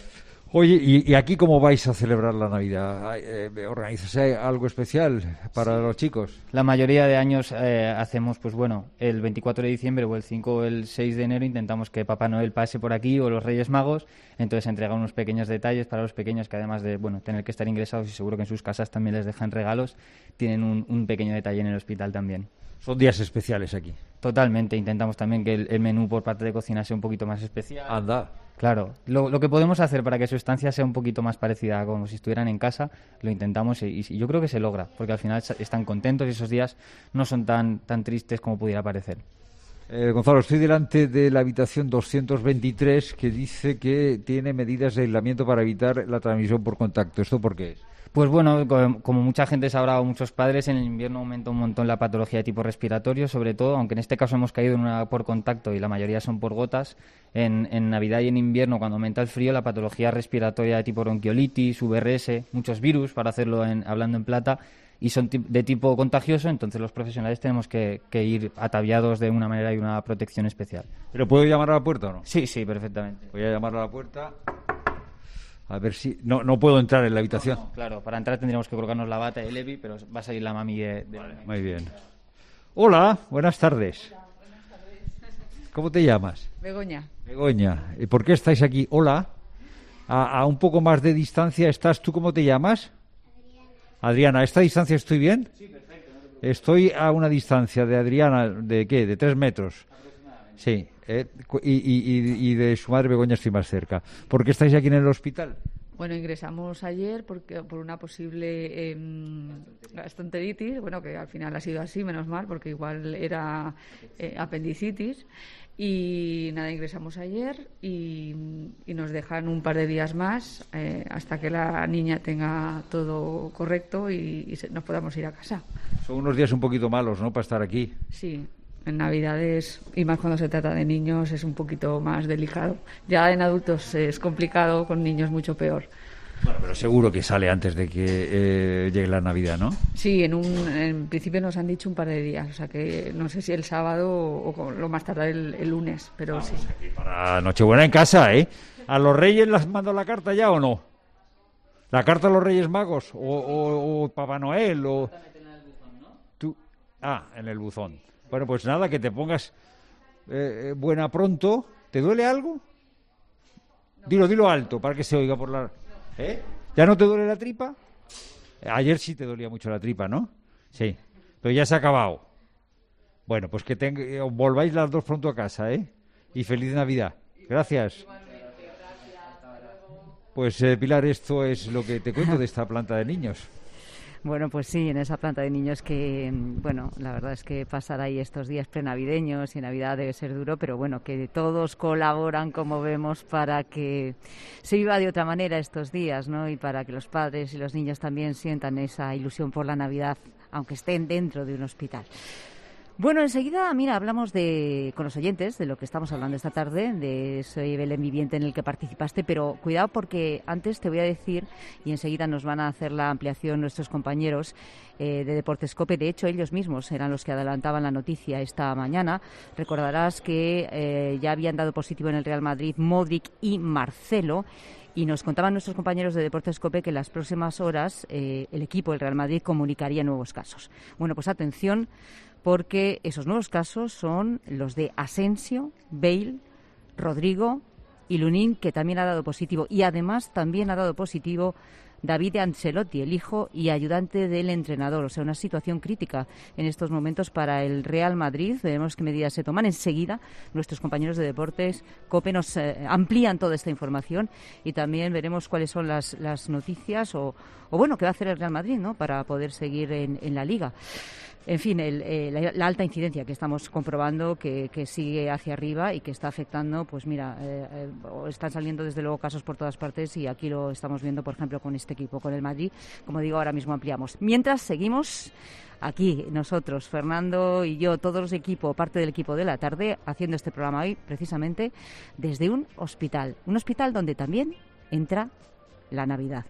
Oye, ¿y aquí cómo vais a celebrar la Navidad? ¿Organizáis algo especial para los chicos? La mayoría de años hacemos, pues bueno, el 24 de diciembre o el 5 o el 6 de enero intentamos que Papá Noel pase por aquí o los Reyes Magos, entonces entrega unos pequeños detalles para los pequeños que además de, bueno, tener que estar ingresados y seguro que en sus casas también les dejan regalos, tienen un pequeño detalle en el hospital también. Son días especiales aquí. Totalmente, intentamos también que el menú por parte de cocina sea un poquito más especial. Anda. Claro, lo que podemos hacer para que su estancia sea un poquito más parecida a como si estuvieran en casa, lo intentamos y yo creo que se logra, porque al final están contentos y esos días no son tan tristes como pudiera parecer. Gonzalo, estoy delante de la habitación 223 que dice que tiene medidas de aislamiento para evitar la transmisión por contacto. ¿Esto por qué es? Pues bueno, como mucha gente sabrá o muchos padres, en el invierno aumenta un montón la patología de tipo respiratorio, sobre todo, aunque en este caso hemos caído en una por contacto y la mayoría son por gotas, en Navidad y en invierno, cuando aumenta el frío, la patología respiratoria de tipo bronquiolitis, VRS, muchos virus, para hacerlo hablando en plata, y son de tipo contagioso, entonces los profesionales tenemos que ir ataviados de una manera y una protección especial. ¿Pero puedo llamar a la puerta o no? Sí, perfectamente. Voy a llamar a la puerta. A ver si... No puedo entrar en la habitación. No, claro, para entrar tendríamos que colocarnos la bata de Levi, pero va a salir la mami de... Vale, muy bien. Hola, buenas tardes. Hola, buenas tardes. ¿Cómo te llamas? Begoña. Begoña. ¿Y por qué estáis aquí? Hola. A un poco más de distancia estás. ¿Tú cómo te llamas? Adriana. ¿A esta distancia estoy bien? Sí, perfecto. No estoy a una distancia de Adriana, ¿de qué? ¿De 3 metros? Sí. Y de su madre Begoña estoy más cerca. ¿Por qué estáis aquí en el hospital? Bueno, ingresamos ayer por una posible gastroenteritis, bueno, que al final ha sido así, menos mal, porque igual era apendicitis. Y nada, ingresamos ayer y nos dejan un par de días más hasta que la niña tenga todo correcto y nos podamos ir a casa. Son unos días un poquito malos, ¿no?, para estar aquí. Sí. En Navidades, y más cuando se trata de niños, es un poquito más delicado. Ya en adultos es complicado, con niños mucho peor. Bueno, pero seguro que sale antes de que llegue la Navidad, ¿no? Sí, en principio nos han dicho un par de días, o sea que no sé si el sábado o lo más tarde el lunes, pero sí. Para Nochebuena en casa, ¿eh? ¿A los Reyes les mando la carta ya o no? ¿La carta a los Reyes Magos? ¿O Papá Noel? O... ¿Tú? Ah, en el buzón. Bueno, pues nada, que te pongas buena pronto. ¿Te duele algo? Dilo alto para que se oiga por la... ¿Eh? ¿Ya no te duele la tripa? Ayer sí te dolía mucho la tripa, ¿no? Sí, pero ya se ha acabado. Bueno, pues que volváis las dos pronto a casa, ¿eh? Y feliz Navidad. Gracias. Pues Pilar, esto es lo que te cuento de esta planta de niños. Bueno, pues sí, en esa planta de niños que, bueno, la verdad es que pasar ahí estos días prenavideños y Navidad debe ser duro, pero bueno, que todos colaboran, como vemos, para que se viva de otra manera estos días, ¿no? Y para que los padres y los niños también sientan esa ilusión por la Navidad, aunque estén dentro de un hospital. Bueno, enseguida, mira, hablamos con los oyentes de lo que estamos hablando esta tarde, de Soy Belén Viviente en el que participaste, pero cuidado porque antes te voy a decir, y enseguida nos van a hacer la ampliación nuestros compañeros de Deportes COPE, de hecho ellos mismos eran los que adelantaban la noticia esta mañana. Recordarás que ya habían dado positivo en el Real Madrid Modric y Marcelo, y nos contaban nuestros compañeros de Deportes COPE que en las próximas horas el equipo del Real Madrid comunicaría nuevos casos. Bueno, pues atención, porque esos nuevos casos son los de Asensio, Bale, Rodrigo y Lunin, que también ha dado positivo. Y además también ha dado positivo David Ancelotti, el hijo y ayudante del entrenador. O sea, una situación crítica en estos momentos para el Real Madrid. Veremos qué medidas se toman. Enseguida nuestros compañeros de Deportes COPE nos amplían toda esta información y también veremos cuáles son las noticias o bueno, qué va a hacer el Real Madrid, ¿no?, para poder seguir en la Liga. En fin, la alta incidencia que estamos comprobando que sigue hacia arriba y que está afectando, pues mira, están saliendo desde luego casos por todas partes y aquí lo estamos viendo, por ejemplo, con este equipo, con el Madrid. Como digo, ahora mismo ampliamos. Mientras seguimos aquí nosotros, Fernando y yo, todos los equipos, parte del equipo de la tarde, haciendo este programa hoy precisamente desde un hospital donde también entra la Navidad.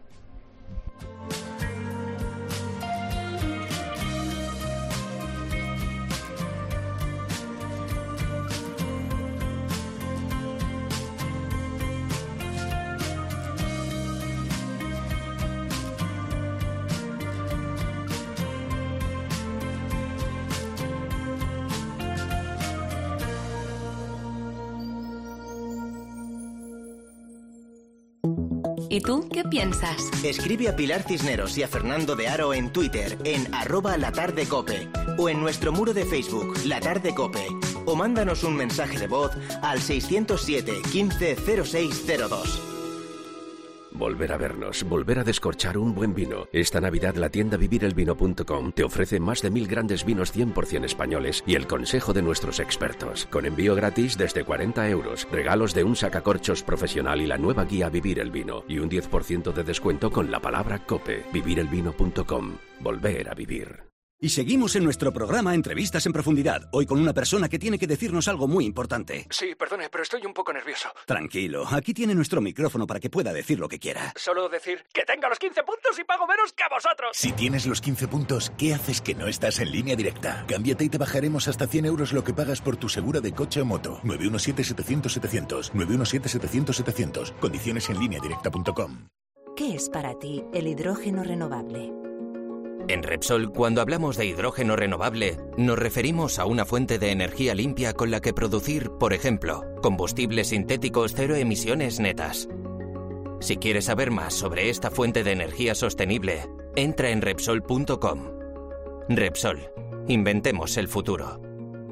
¿Y tú qué piensas? Escribe a Pilar Cisneros y a Fernando de Aro en Twitter, en @latardecope, o en nuestro muro de Facebook, La Tarde Cope, o mándanos un mensaje de voz al 607 15 0602. Volver a vernos, volver a descorchar un buen vino. Esta Navidad la tienda vivirelvino.com te ofrece más de 1000 grandes vinos 100% españoles y el consejo de nuestros expertos. Con envío gratis desde 40 €, regalos de un sacacorchos profesional y la nueva guía Vivir el Vino. Y un 10% de descuento con la palabra COPE. Vivirelvino.com. Volver a vivir. Y seguimos en nuestro programa Entrevistas en Profundidad, hoy con una persona que tiene que decirnos algo muy importante. Sí, perdone, pero estoy un poco nervioso. Tranquilo, aquí tiene nuestro micrófono para que pueda decir lo que quiera. Solo decir que tenga los 15 puntos y pago menos que vosotros. Si tienes los 15 puntos, ¿qué haces que no estás en Línea Directa? Cámbiate y te bajaremos hasta 100 € lo que pagas por tu seguro de coche o moto. 917-700-700. 917-700-700. Condiciones en lineadirecta.com. ¿Qué es para ti el hidrógeno renovable? En Repsol, cuando hablamos de hidrógeno renovable, nos referimos a una fuente de energía limpia con la que producir, por ejemplo, combustibles sintéticos cero emisiones netas. Si quieres saber más sobre esta fuente de energía sostenible, entra en Repsol.com. Repsol, inventemos el futuro.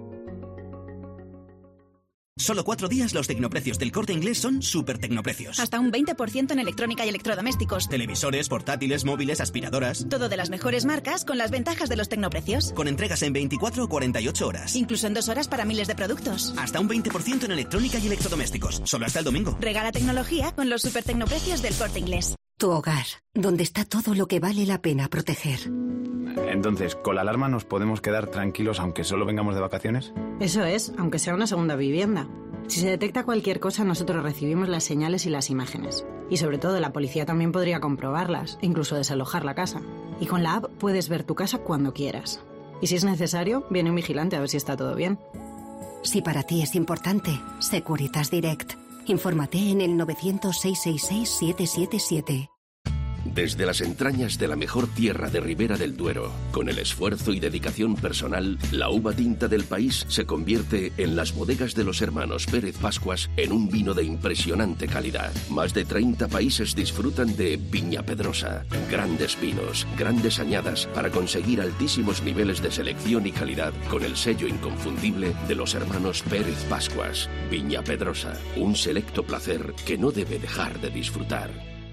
Solo 4 días los tecnoprecios del Corte Inglés son súper tecnoprecios. Hasta un 20% en electrónica y electrodomésticos. Televisores, portátiles, móviles, aspiradoras. Todo de las mejores marcas con las ventajas de los tecnoprecios. Con entregas en 24 o 48 horas. Incluso en 2 horas para miles de productos. Hasta un 20% en electrónica y electrodomésticos. Solo hasta el domingo. Regala tecnología con los súper tecnoprecios del Corte Inglés. Tu hogar, donde está todo lo que vale la pena proteger. Entonces, ¿con la alarma nos podemos quedar tranquilos aunque solo vengamos de vacaciones? Eso es, aunque sea una segunda vivienda. Si se detecta cualquier cosa, nosotros recibimos las señales y las imágenes. Y sobre todo, la policía también podría comprobarlas, incluso desalojar la casa. Y con la app puedes ver tu casa cuando quieras. Y si es necesario, viene un vigilante a ver si está todo bien. Si para ti es importante, Securitas Direct. Infórmate en el 900-666-777. Desde las entrañas de la mejor tierra de Ribera del Duero, con el esfuerzo y dedicación personal, la uva tinta del país se convierte en las bodegas de los hermanos Pérez Pascuas en un vino de impresionante calidad. Más de 30 países disfrutan de Viña Pedrosa. Grandes vinos, grandes añadas para conseguir altísimos niveles de selección y calidad con el sello inconfundible de los hermanos Pérez Pascuas. Viña Pedrosa, un selecto placer que no debe dejar de disfrutar.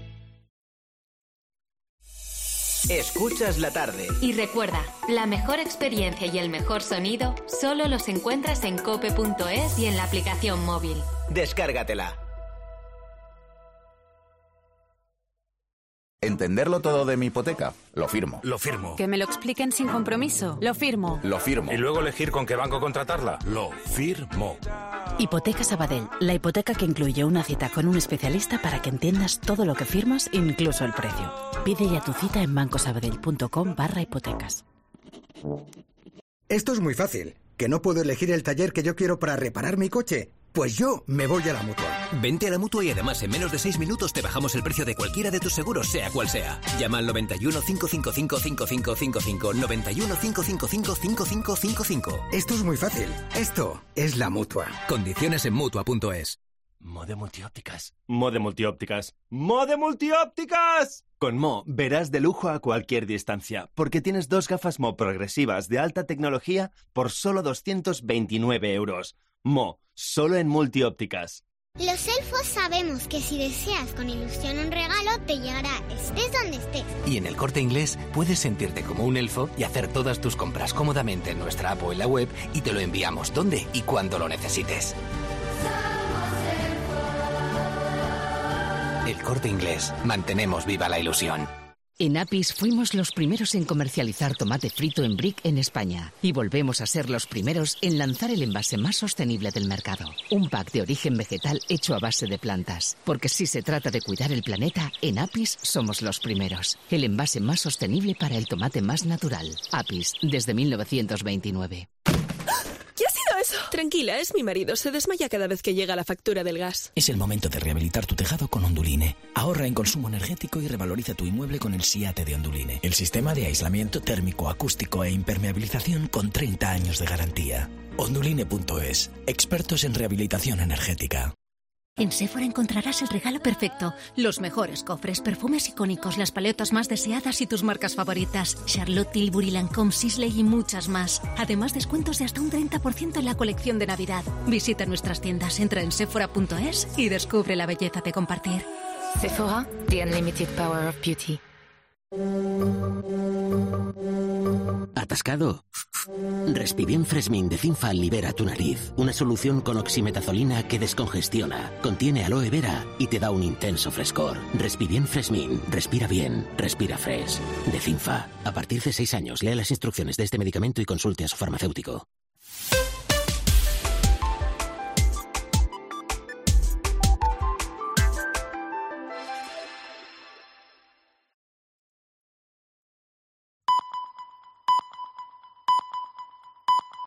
Escuchas la tarde. Y recuerda, la mejor experiencia y el mejor sonido solo los encuentras en cope.es y en la aplicación móvil. Descárgatela. ¿Entenderlo todo de mi hipoteca? Lo firmo. Lo firmo. Que me lo expliquen sin compromiso. Lo firmo. Lo firmo. Y luego elegir con qué banco contratarla. Lo firmo. Hipoteca Sabadell, la hipoteca que incluye una cita con un especialista para que entiendas todo lo que firmas, incluso el precio. Pide ya tu cita en bancosabadell.com/hipotecas. Esto es muy fácil. ¿Que no puedo elegir el taller que yo quiero para reparar mi coche? Pues yo me voy a la Mutua. Vente a la Mutua y además en menos de 6 minutos te bajamos el precio de cualquiera de tus seguros, sea cual sea. Llama al 91 555 5555. 91 555 5555. Esto es muy fácil. Esto es la Mutua. Condiciones en Mutua.es. Mode Multiópticas. Mode Multiópticas. ¡Mode Multiópticas! Con Mo verás de lujo a cualquier distancia, porque tienes 2 gafas Mo progresivas de alta tecnología por solo 229 euros. Mo, solo en Multiópticas. Los elfos sabemos que si deseas con ilusión un regalo, te llegará estés donde estés. Y en el Corte Inglés puedes sentirte como un elfo y hacer todas tus compras cómodamente en nuestra app o en la web y te lo enviamos donde y cuando lo necesites. El Corte Inglés. Mantenemos viva la ilusión. En Apis fuimos los primeros en comercializar tomate frito en brick en España y volvemos a ser los primeros en lanzar el envase más sostenible del mercado. Un pack de origen vegetal hecho a base de plantas. Porque si se trata de cuidar el planeta, en Apis somos los primeros. El envase más sostenible para el tomate más natural. Apis, desde 1929. ¿Qué ha sido eso? Tranquila, es mi marido. Se desmaya cada vez que llega la factura del gas. Es el momento de rehabilitar tu tejado con Onduline. Ahorra en consumo energético y revaloriza tu inmueble con el SIATE de Onduline. El sistema de aislamiento térmico, acústico e impermeabilización con 30 años de garantía. Onduline.es. Expertos en rehabilitación energética. En Sephora encontrarás el regalo perfecto. Los mejores cofres, perfumes icónicos, las paletas más deseadas y tus marcas favoritas. Charlotte Tilbury, Lancôme, Sisley y muchas más. Además, descuentos de hasta un 30% en la colección de Navidad. Visita nuestras tiendas, entra en sephora.es y descubre la belleza de compartir. Sephora, the unlimited power of beauty. ¿Atascado? Respibien Fresmin de Cinfa libera tu nariz. Una solución con oximetazolina que descongestiona, contiene aloe vera y te da un intenso frescor. Respibien Fresmin. Respira bien. Respira fresh. De Cinfa. A partir de 6 años, lea las instrucciones de este medicamento y consulte a su farmacéutico.